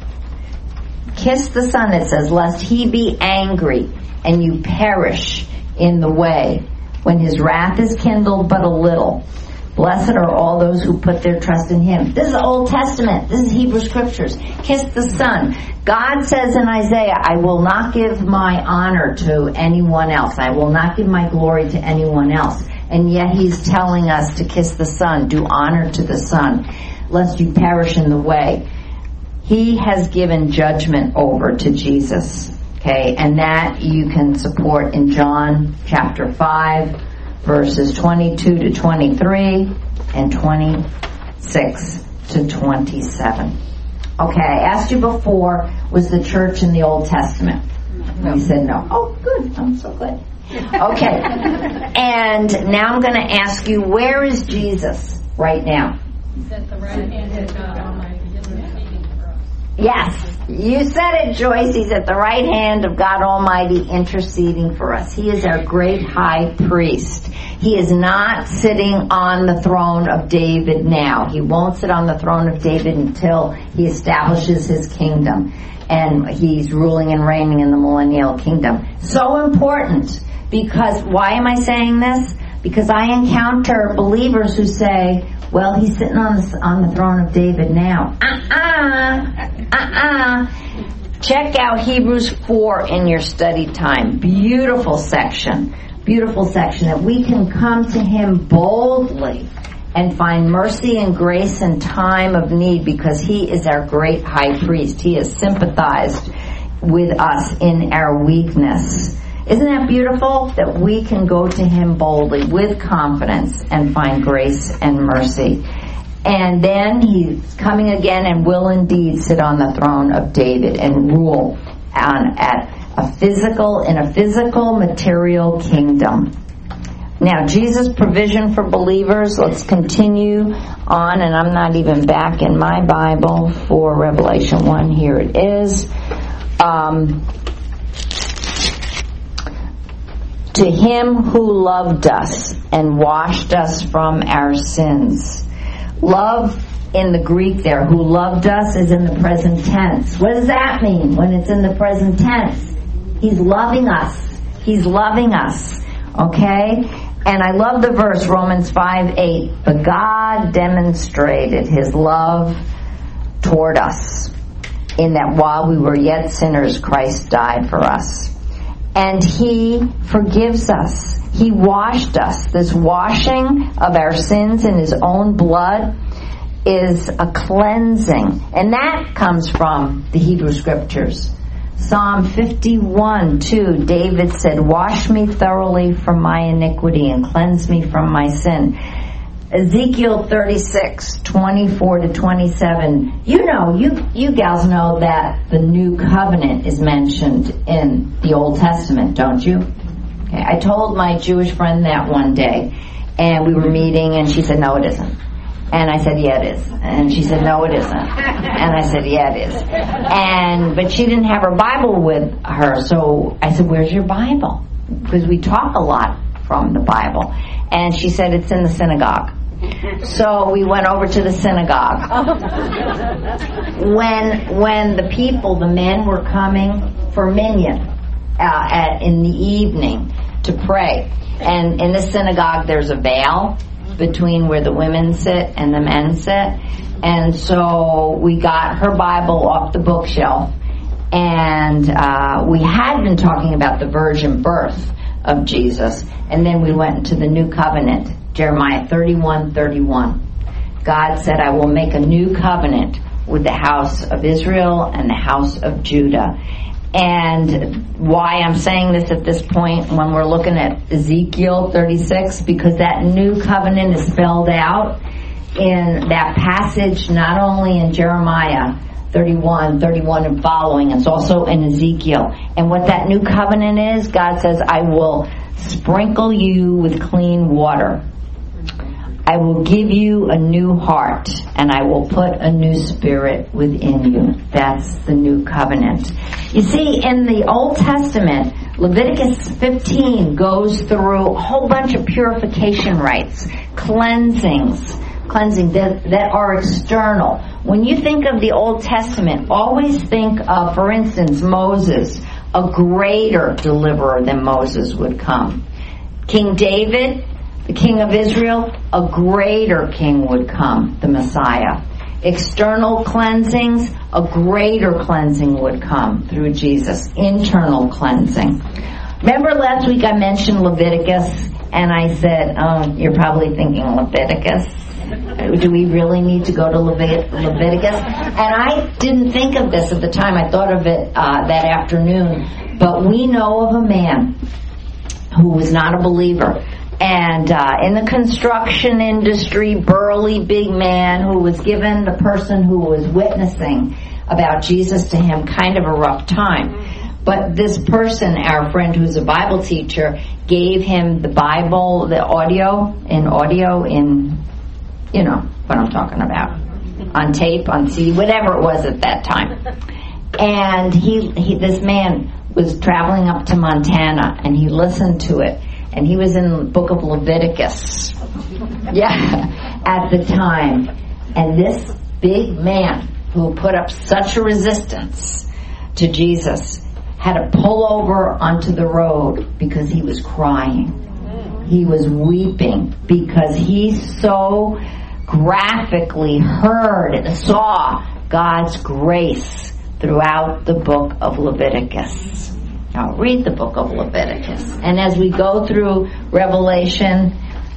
Kiss the Son, it says, lest He be angry and you perish in the way when His wrath is kindled but a little. Blessed are all those who put their trust in Him. This is the Old Testament. This is Hebrew Scriptures. Kiss the Son. God says in Isaiah, I will not give my honor to anyone else. I will not give my glory to anyone else. And yet He's telling us to kiss the Son. Do honor to the Son, lest you perish in the way. He has given judgment over to Jesus. Okay, and that you can support in John chapter five, verses twenty-two to twenty-three and twenty-six to twenty-seven. Okay, I asked you before, was the church in the Old Testament? No. You said no. Oh, good. I'm so good. Okay. And now I'm going to ask you, where is Jesus right now? He's at the right hand of God Almighty, interceding for us. Yes, you said it, Joyce. He's at the right hand of God Almighty interceding for us. He is our great high priest. He is not sitting on the throne of David now. He won't sit on the throne of David until he establishes his kingdom. And he's ruling and reigning in the millennial kingdom. So important, because why am I saying this? Because I encounter believers who say, well, he's sitting on the, on the throne of David now. Uh-uh, uh-uh. Check out Hebrews four in your study time. Beautiful section. Beautiful section that we can come to him boldly and find mercy and grace in time of need, because he is our great high priest. He has sympathized with us in our weakness. Isn't that beautiful? That we can go to him boldly with confidence and find grace and mercy. And then he's coming again and will indeed sit on the throne of David and rule on at a physical in a physical material kingdom. Now, Jesus' provision for believers, let's continue on, and I'm not even back in my Bible for Revelation one. Here it is. Um, to him who loved us and washed us from our sins. Love in the Greek there, who loved us, is in the present tense. What does that mean when it's in the present tense? He's loving us. He's loving us. Okay? And I love the verse, Romans five eight. But God demonstrated his love toward us in that while we were yet sinners, Christ died for us. And he forgives us. He washed us. This washing of our sins in his own blood is a cleansing. And that comes from the Hebrew Scriptures. Psalm fifty-one two, David said, wash me thoroughly from my iniquity and cleanse me from my sin. Ezekiel thirty-six twenty-four to twenty-seven. You know, you, you gals know that the new covenant is mentioned in the Old Testament, don't you? Okay, I told my Jewish friend that one day, and we were meeting, and she said, no, it isn't. And I said, yeah, it is. And she said, no, it isn't. And I said, yeah, it is. And, but she didn't have her Bible with her, so I said, where's your Bible? Because we talk a lot from the Bible. And she said, it's in the synagogue. So we went over to the synagogue. When, when the people, the men were coming for minyan, uh, at, in the evening to pray. And in the synagogue, there's a veil between where the women sit and the men sit. And so we got her Bible off the bookshelf, and uh, we had been talking about the virgin birth of Jesus, and then we went into the new covenant, Jeremiah thirty-one thirty-one. God said, I will make a new covenant with the house of Israel and the house of Judah. And why I'm saying this at this point when we're looking at Ezekiel thirty-six, because that new covenant is spelled out in that passage, not only in Jeremiah thirty-one, thirty-one and following, it's also in Ezekiel. And what that new covenant is, God says, I will sprinkle you with clean water. I will give you a new heart, and I will put a new spirit within you. That's the new covenant. You see, in the Old Testament, Leviticus fifteen goes through a whole bunch of purification rites, cleansings, cleansing that, that are external. When you think of the Old Testament, always think of, for instance, Moses, a greater deliverer than Moses would come. King David, the king of Israel, a greater king would come, the Messiah. External cleansings, a greater cleansing would come through Jesus. Internal cleansing. Remember last week I mentioned Leviticus, and I said, oh, you're probably thinking Leviticus. Do we really need to go to Levit- Leviticus? And I didn't think of this at the time. I thought of it uh, that afternoon. But we know of a man who was not a believer, And uh, in the construction industry, burly big man who was given the person who was witnessing about Jesus to him kind of a rough time. But this person, our friend who's a Bible teacher, gave him the Bible, the audio, in audio, in, you know what I'm talking about, on tape, on C D, whatever it was at that time. And he, he this man was traveling up to Montana, and he listened to it. And he was in the book of Leviticus, yeah, at the time. And this big man who put up such a resistance to Jesus had to pull over onto the road because he was crying. He was weeping because he so graphically heard and saw God's grace throughout the book of Leviticus. Now read the book of Leviticus. And as we go through Revelation,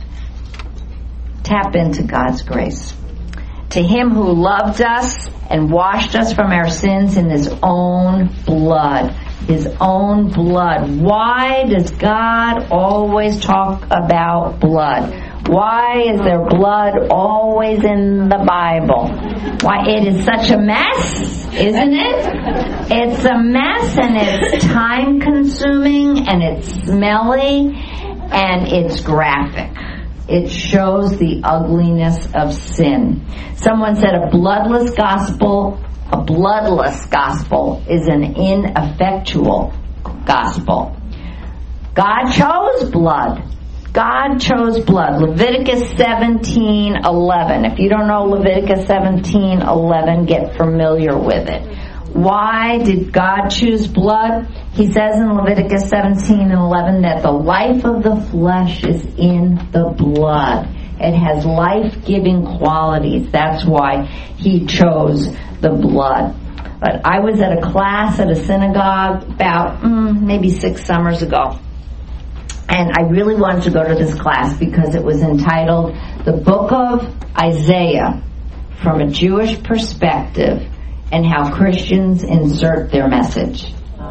tap into God's grace. To him who loved us and washed us from our sins in his own blood. His own blood. Why does God always talk about blood? Why is there blood always in the Bible? Why, it is such a mess, isn't it? It's a mess, and it's time consuming, and it's smelly, and it's graphic. It shows the ugliness of sin. Someone said a bloodless gospel, a bloodless gospel is an ineffectual gospel. God chose blood. God chose blood. Leviticus seventeen eleven. If you don't know Leviticus seventeen eleven, get familiar with it. Why did God choose blood? He says in Leviticus seventeen eleven that the life of the flesh is in the blood. It has life-giving qualities. That's why he chose the blood. But I was at a class at a synagogue about mm, maybe six summers ago. And I really wanted to go to this class because it was entitled The Book of Isaiah from a Jewish Perspective and How Christians Insert Their Message. So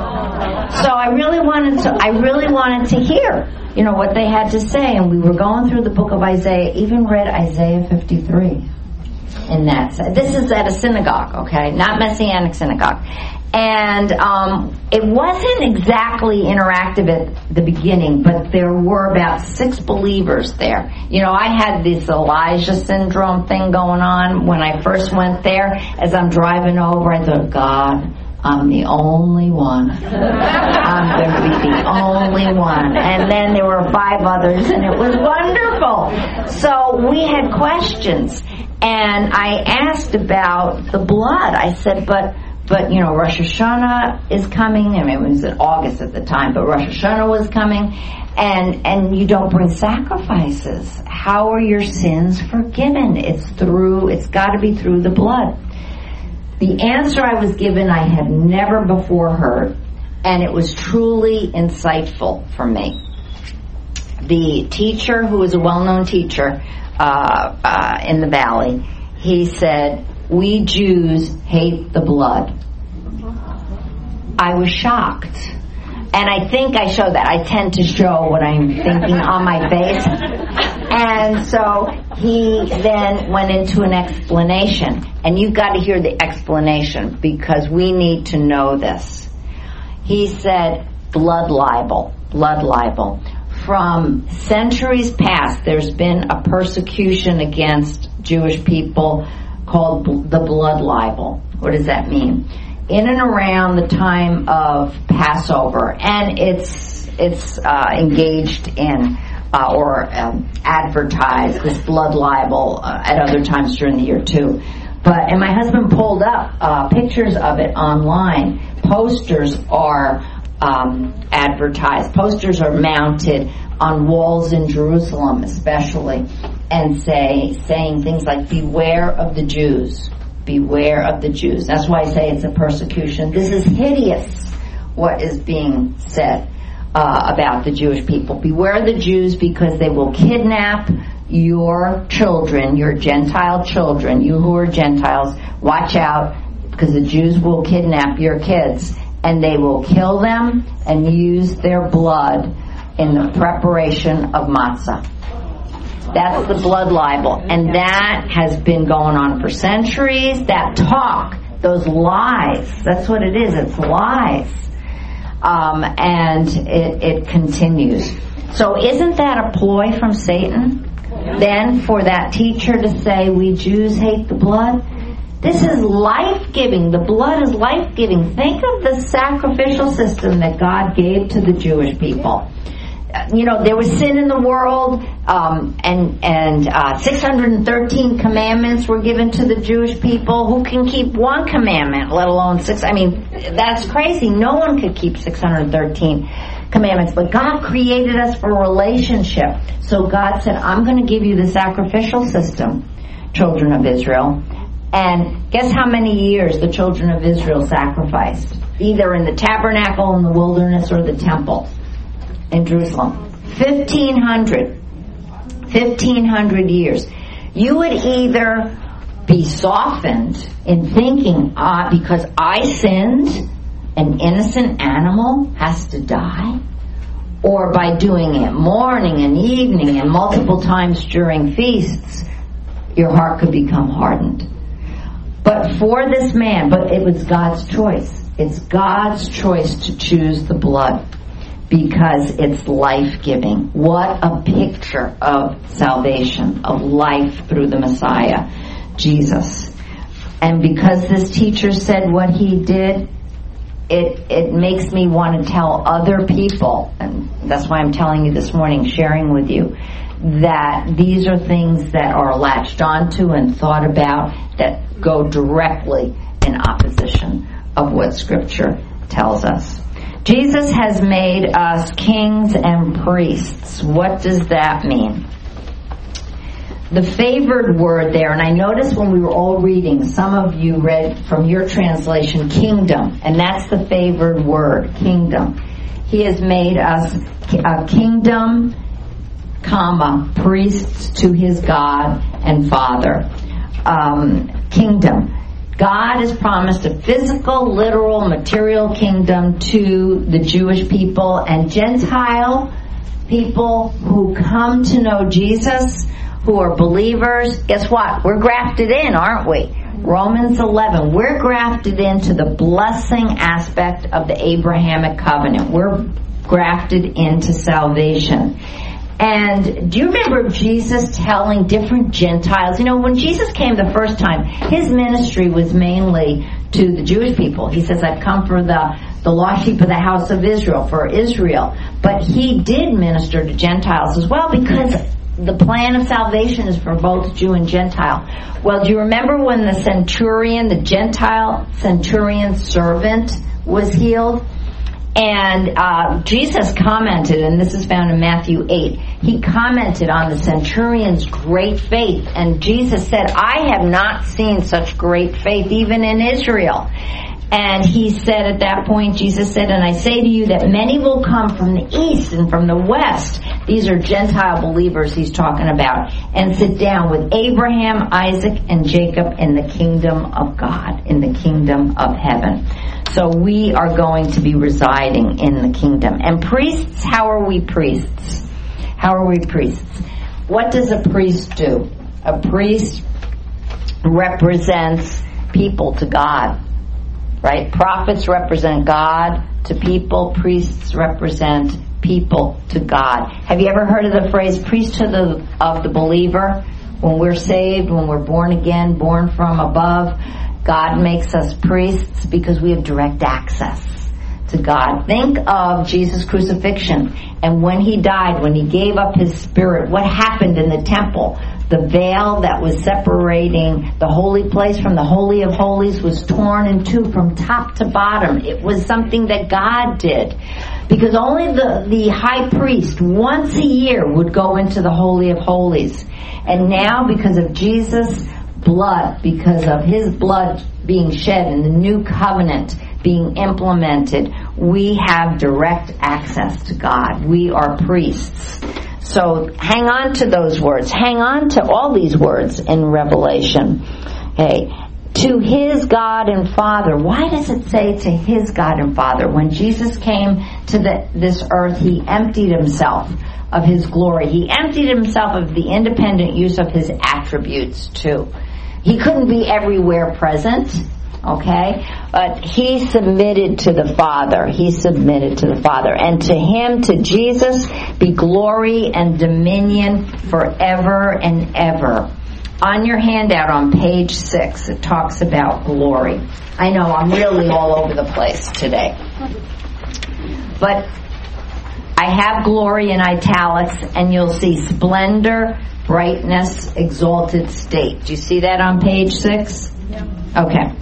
I really wanted to I really wanted to hear, you know, what they had to say, and we were going through the book of Isaiah, even read Isaiah fifty-three in that. This is at a synagogue, okay? Not Messianic synagogue. And um, it wasn't exactly interactive at the beginning, but there were about six believers there. You know, I had this Elijah syndrome thing going on when I first went there. As I'm driving over, I thought, God, I'm the only one. I'm going to be the only one. And then there were five others, and it was wonderful. So we had questions, and I asked about the blood. I said, but... But, you know, Rosh Hashanah is coming. I mean, it was in August at the time, but Rosh Hashanah was coming. And and you don't bring sacrifices. How are your sins forgiven? It's through, it's got to be through the blood. The answer I was given I had never before heard, and it was truly insightful for me. The teacher, who was a well-known teacher uh, uh, in the Valley, he said, we Jews hate the blood. I was shocked. And I think I show that. I tend to show what I'm thinking on my face. And so he then went into an explanation. And you've got to hear the explanation because we need to know this. He said, blood libel. Blood libel. From centuries past, there's been a persecution against Jewish people called the blood libel. What does that mean? In and around the time of Passover, and it's it's uh, engaged in uh, or um, advertised, this blood libel uh, at other times during the year too. But and my husband pulled up uh, pictures of it online. Posters are um, advertised. Posters are mounted on walls in Jerusalem, especially, and say saying things like, beware of the Jews. Beware of the Jews. That's why I say it's a persecution. This is hideous, what is being said uh, about the Jewish people. Beware the Jews because they will kidnap your children, your Gentile children, you who are Gentiles. Watch out, because the Jews will kidnap your kids, and they will kill them and use their blood in the preparation of matzah. That's the blood libel. And that has been going on for centuries. That talk, those lies, that's what it is. It's lies. Um, and it, it continues. So isn't that a ploy from Satan? Then for that teacher to say, we Jews hate the blood? This is life-giving. The blood is life-giving. Think of the sacrificial system that God gave to the Jewish people. You know, there was sin in the world, um, and and uh, six hundred thirteen commandments were given to the Jewish people. Who can keep one commandment, let alone six? I mean, that's crazy. No one could keep six hundred thirteen commandments. But God created us for a relationship. So God said, I'm going to give you the sacrificial system, children of Israel. And guess how many years the children of Israel sacrificed? Either in the tabernacle in the wilderness or the temple in Jerusalem. fifteen hundred. fifteen hundred years. You would either be softened in thinking, ah, because I sinned, an innocent animal has to die, or by doing it morning and evening and multiple times during feasts, your heart could become hardened. But for this man, but it was God's choice. It's God's choice to choose the blood because it's life-giving. What a picture of salvation, of life through the Messiah, Jesus. And because this teacher said what he did, it it makes me want to tell other people, and that's why I'm telling you this morning, sharing with you, that these are things that are latched onto and thought about that go directly in opposition of what Scripture tells us. Jesus has made us kings and priests. What does that mean? The favored word there, and I noticed when we were all reading, some of you read from your translation, kingdom, and that's the favored word, kingdom. He has made us a kingdom, comma, priests to his God and Father. Um, kingdom. God has promised a physical, literal, material kingdom to the Jewish people, and Gentile people who come to know Jesus, who are believers. Guess what? We're grafted in, aren't we? Romans eleven. We're grafted into the blessing aspect of the Abrahamic covenant. We're grafted into salvation. And do you remember Jesus telling different Gentiles, you know, when Jesus came the first time, his ministry was mainly to the Jewish people. He says, I've come for the, the lost sheep of the house of Israel, for Israel. But he did minister to Gentiles as well, because the plan of salvation is for both Jew and Gentile. Well, do you remember when the centurion, the Gentile centurion servant was healed? And uh, Jesus commented, and this is found in Matthew eight, he commented on the centurion's great faith. And Jesus said, I have not seen such great faith even in Israel. And he said at that point, Jesus said, and I say to you that many will come from the east and from the west. These are Gentile believers he's talking about. And sit down with Abraham, Isaac, and Jacob in the kingdom of God, in the kingdom of heaven. So we are going to be residing in the kingdom. And priests, how are we priests? How are we priests? What does a priest do? A priest represents people to God. Right? Prophets represent God to people. Priests represent people to God. Have you ever heard of the phrase priesthood of, of the believer? When we're saved, when we're born again, born from above, God makes us priests because we have direct access to God. Think of Jesus' crucifixion, and when he died, when he gave up his spirit, what happened in the temple? The veil that was separating the holy place from the Holy of Holies was torn in two from top to bottom. It was something that God did, because only the, the high priest once a year would go into the Holy of Holies. And now, because of Jesus' blood, because of his blood being shed and the new covenant being implemented, we have direct access to God. We are priests. So hang on to those words. Hang on to all these words in Revelation. Okay. to his God and Father. Why does it say to his God and Father? When Jesus came to the, this earth, he emptied himself of his glory. He emptied himself of the independent use of his attributes too. He couldn't be everywhere present, okay? But he submitted to the Father. He submitted to the Father. And to him, to Jesus, be glory and dominion forever and ever. On your handout on page six, it talks about glory. I know I'm really all over the place today. But I have glory in italics, and you'll see splendor, brightness, exalted state. Do you see that on page six? Yeah. Okay.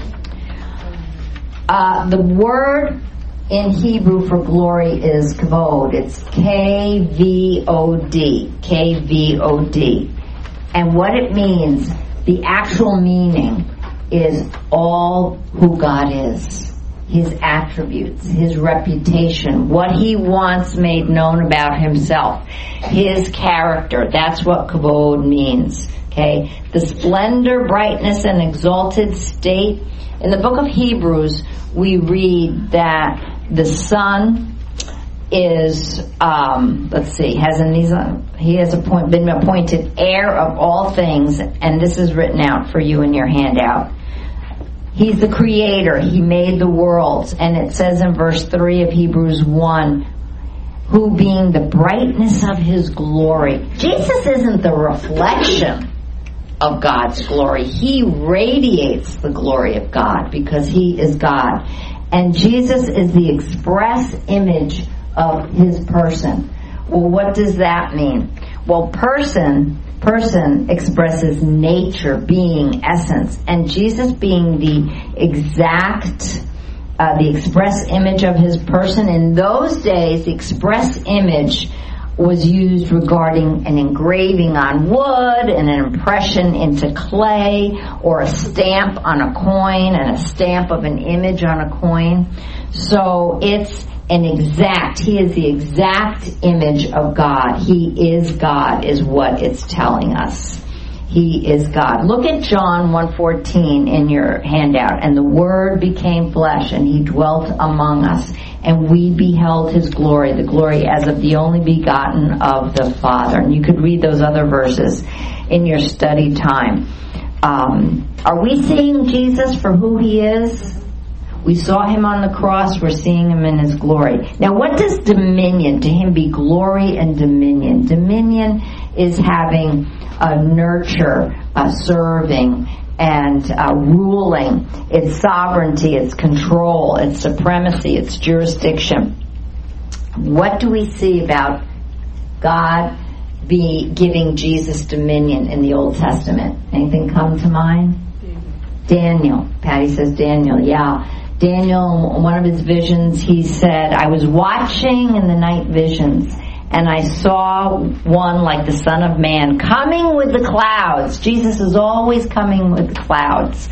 Uh, the word in Hebrew for glory is kavod. It's K V O D. K V O D. And what it means, the actual meaning, is all who God is. His attributes, his reputation, what he wants made known about himself, his character. That's what kavod means. Okay? The splendor, brightness, and exalted state. In the book of Hebrews, we read that the sun is, um, let's see, has an, he's a, he has appoint, been appointed heir of all things, and this is written out for you in your handout. He's the creator. He made the worlds. And it says in verse three of Hebrews one, who being the brightness of his glory. Jesus isn't the reflection of God's glory. He radiates the glory of God because he is God. And Jesus is the express image of his person. Well, what does that mean? Well, person person expresses nature, being, essence, and Jesus being the exact, uh, the express image of his person. In those days, the express image was used regarding an engraving on wood and an impression into clay, or a stamp on a coin and a stamp of an image on a coin. So it's an exact, he is the exact image of God. He is God, is what it's telling us. He is God. Look at John one fourteen in your handout. And the Word became flesh, and he dwelt among us, and we beheld his glory, the glory as of the only begotten of the Father. And you could read those other verses in your study time. Um, are we seeing Jesus for who he is? We saw him on the cross. We're seeing him in his glory. Now, what does dominion? To him be glory and dominion. Dominion is having a nurture, a serving, and uh, ruling. It's sovereignty, it's control, it's supremacy, it's jurisdiction. What do we see about God be giving Jesus dominion in the Old Testament? Anything come to mind? Daniel. Patty says Daniel. Yeah. Daniel, one of his visions, he said, I was watching in the night visions, and I saw one like the Son of Man coming with the clouds. Jesus is always coming with the clouds.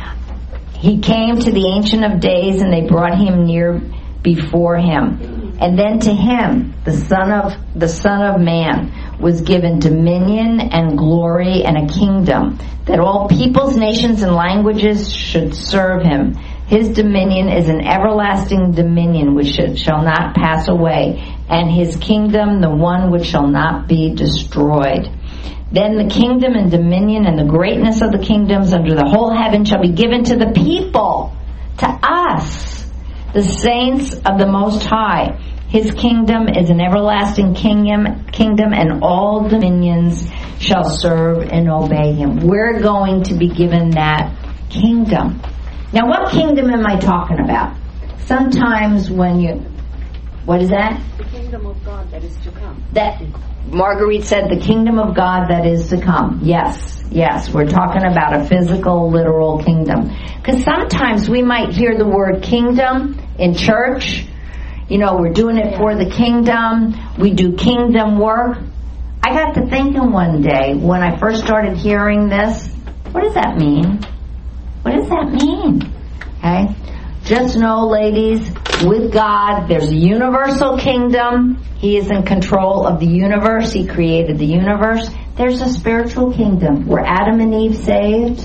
He came to the Ancient of Days, and they brought him near before him. And then to him, the Son of the Son of Man, was given dominion and glory and a kingdom, that all peoples, nations, and languages should serve him. His dominion is an everlasting dominion which shall not pass away, and his kingdom the one which shall not be destroyed. Then the kingdom and dominion and the greatness of the kingdoms under the whole heaven shall be given to the people, to us, the saints of the Most High. His kingdom is an everlasting kingdom, kingdom, and all dominions shall serve and obey him. We're going to be given that kingdom. Now, what kingdom am I talking about? Sometimes when you, what is that? The kingdom of God that is to come. That Marguerite said, the kingdom of God that is to come. Yes, yes, we're talking about a physical, literal kingdom. Because sometimes we might hear the word kingdom in church. You know, we're doing it for the kingdom. We do kingdom work. I got to thinking one day when I first started hearing this, what does that mean? What does that mean? Okay? Just know, ladies, with God, there's a universal kingdom. He is in control of the universe. He created the universe. There's a spiritual kingdom where Adam and Eve saved.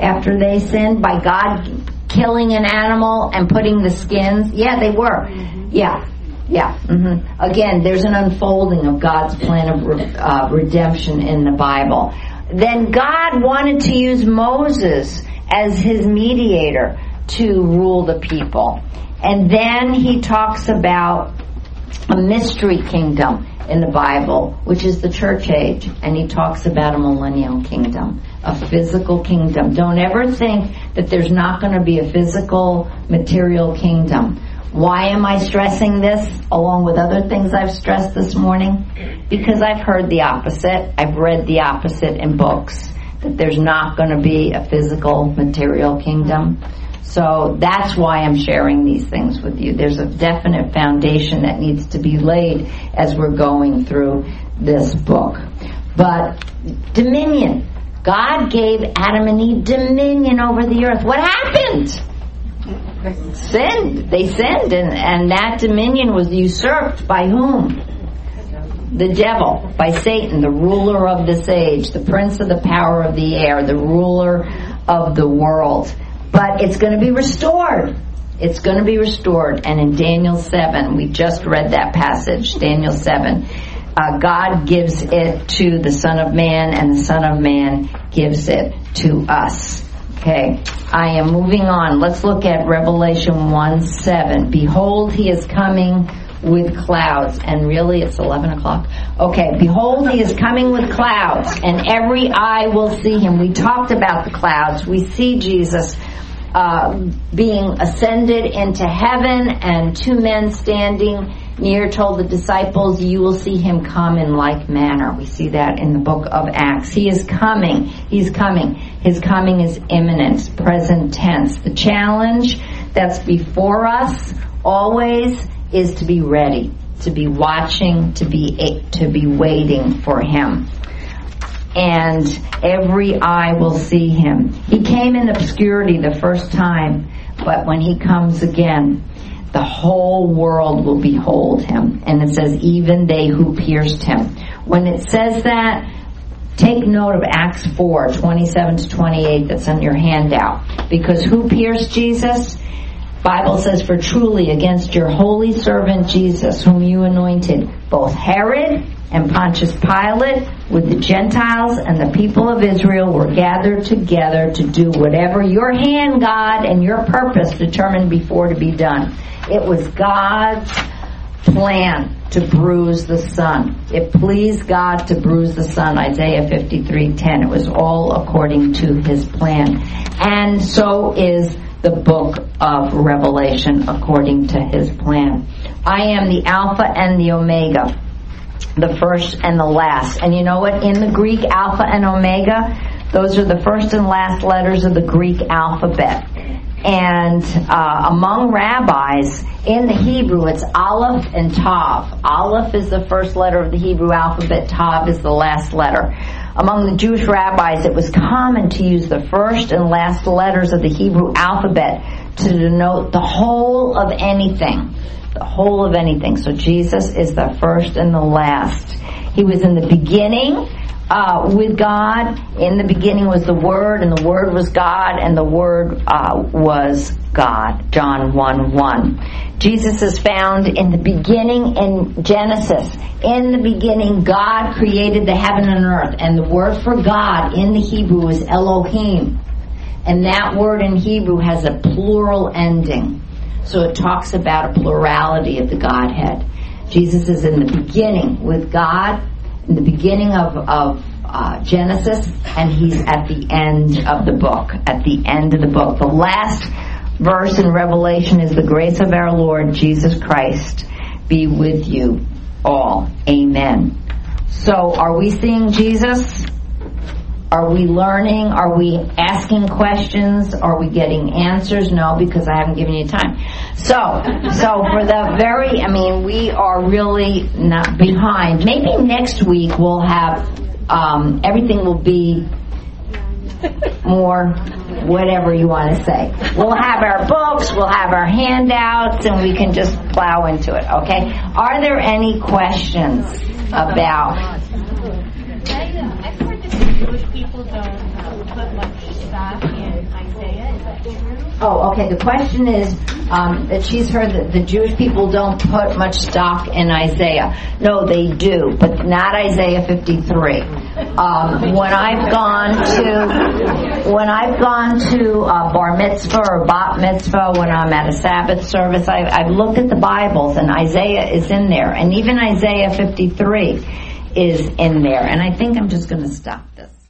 after they sinned by God killing an animal and putting the skins? Yeah, they were. Yeah. Yeah. Mm-hmm. Again, there's an unfolding of God's plan of re- uh, redemption in the Bible. Then God wanted to use Moses as his mediator to rule the people. And then he talks about a mystery kingdom in the Bible, which is the church age. And he talks about a millennial kingdom, a physical kingdom. Don't ever think that there's not going to be a physical, material kingdom. Why am I stressing this along with other things I've stressed this morning? Because I've heard the opposite. I've read the opposite in books, that there's not going to be a physical, material kingdom. So that's why I'm sharing these things with you. There's a definite foundation that needs to be laid as we're going through this book. But dominion. God gave Adam and Eve dominion over the earth. What happened? Sinned. They sinned, and, and that dominion was usurped by whom? The devil, by Satan, the ruler of this age, the prince of the power of the air, the ruler of the world. But it's going to be restored. It's going to be restored. And in Daniel seven, we just read that passage, Daniel seven, uh, God gives it to the Son of Man, and the Son of Man gives it to us. Okay, I am moving on. Let's look at Revelation one seven. Behold, he is coming with clouds. And really, it's eleven o'clock. Okay, behold, he is coming with clouds, and every eye will see him. We talked about the clouds. We see Jesus uh, being ascended into heaven, and two men standing near told the disciples, you will see him come in like manner. We see that in the book of Acts. He is coming. He's coming. His coming is imminent, present tense. The challenge that's before us always is to be ready, to be watching, to be to be waiting for him. And every eye will see him. He came in obscurity the first time, but when he comes again, the whole world will behold him. And it says, even they who pierced him. When it says that, take note of Acts four, twenty-seven to twenty-eight that's on your handout. Because who pierced Jesus? Bible says, for truly against your holy servant Jesus, whom you anointed, both Herod and Pontius Pilate with the Gentiles and the people of Israel were gathered together to do whatever your hand, God, and your purpose determined before to be done. It was God's plan to bruise the Son. It pleased God to bruise the Son. Isaiah fifty-three ten. It was all according to his plan. And so is the book of Revelation according to his plan. I am the Alpha and the Omega, the first and the last. And you know what? In the Greek, Alpha and Omega, those are the first and last letters of the Greek alphabet. And uh, among rabbis, in the Hebrew, it's Aleph and Tav. Aleph is the first letter of the Hebrew alphabet. Tav is the last letter. Among the Jewish rabbis, it was common to use the first and last letters of the Hebrew alphabet to denote the whole of anything. The whole of anything. So Jesus is the first and the last. He was in the beginning uh, with God. In the beginning was the Word, and the Word was God, and the Word uh, was God. John one one. Jesus is found in the beginning in Genesis. In the beginning, God created the heaven and earth, and the word for God in the Hebrew is Elohim. And that word in Hebrew has a plural ending. So it talks about a plurality of the Godhead. Jesus is in the beginning with God, in the beginning of, of uh, Genesis, and he's at the end of the book, at the end of the book. The last verse in Revelation is the grace of our Lord Jesus Christ be with you all. Amen. So are we seeing Jesus? Are we learning? Are we asking questions? Are we getting answers? No, because I haven't given you time. So, so for the very, I mean, we are really not behind. Maybe next week we'll have, um, everything will be more whatever you want to say. We'll have our books, we'll have our handouts, and we can just plow into it, okay? Are there any questions about... I've heard that Jewish people don't uh, put much stock in Oh, okay. The question is um, that she's heard that the Jewish people don't put much stock in Isaiah. No, they do, but not Isaiah fifty-three. Um, when I've gone to when I've gone to a bar mitzvah or bat mitzvah, when I'm at a Sabbath service, I've, I've looked at the Bibles, and Isaiah is in there, and even Isaiah fifty-three is in there. And I think I'm just going to stop this.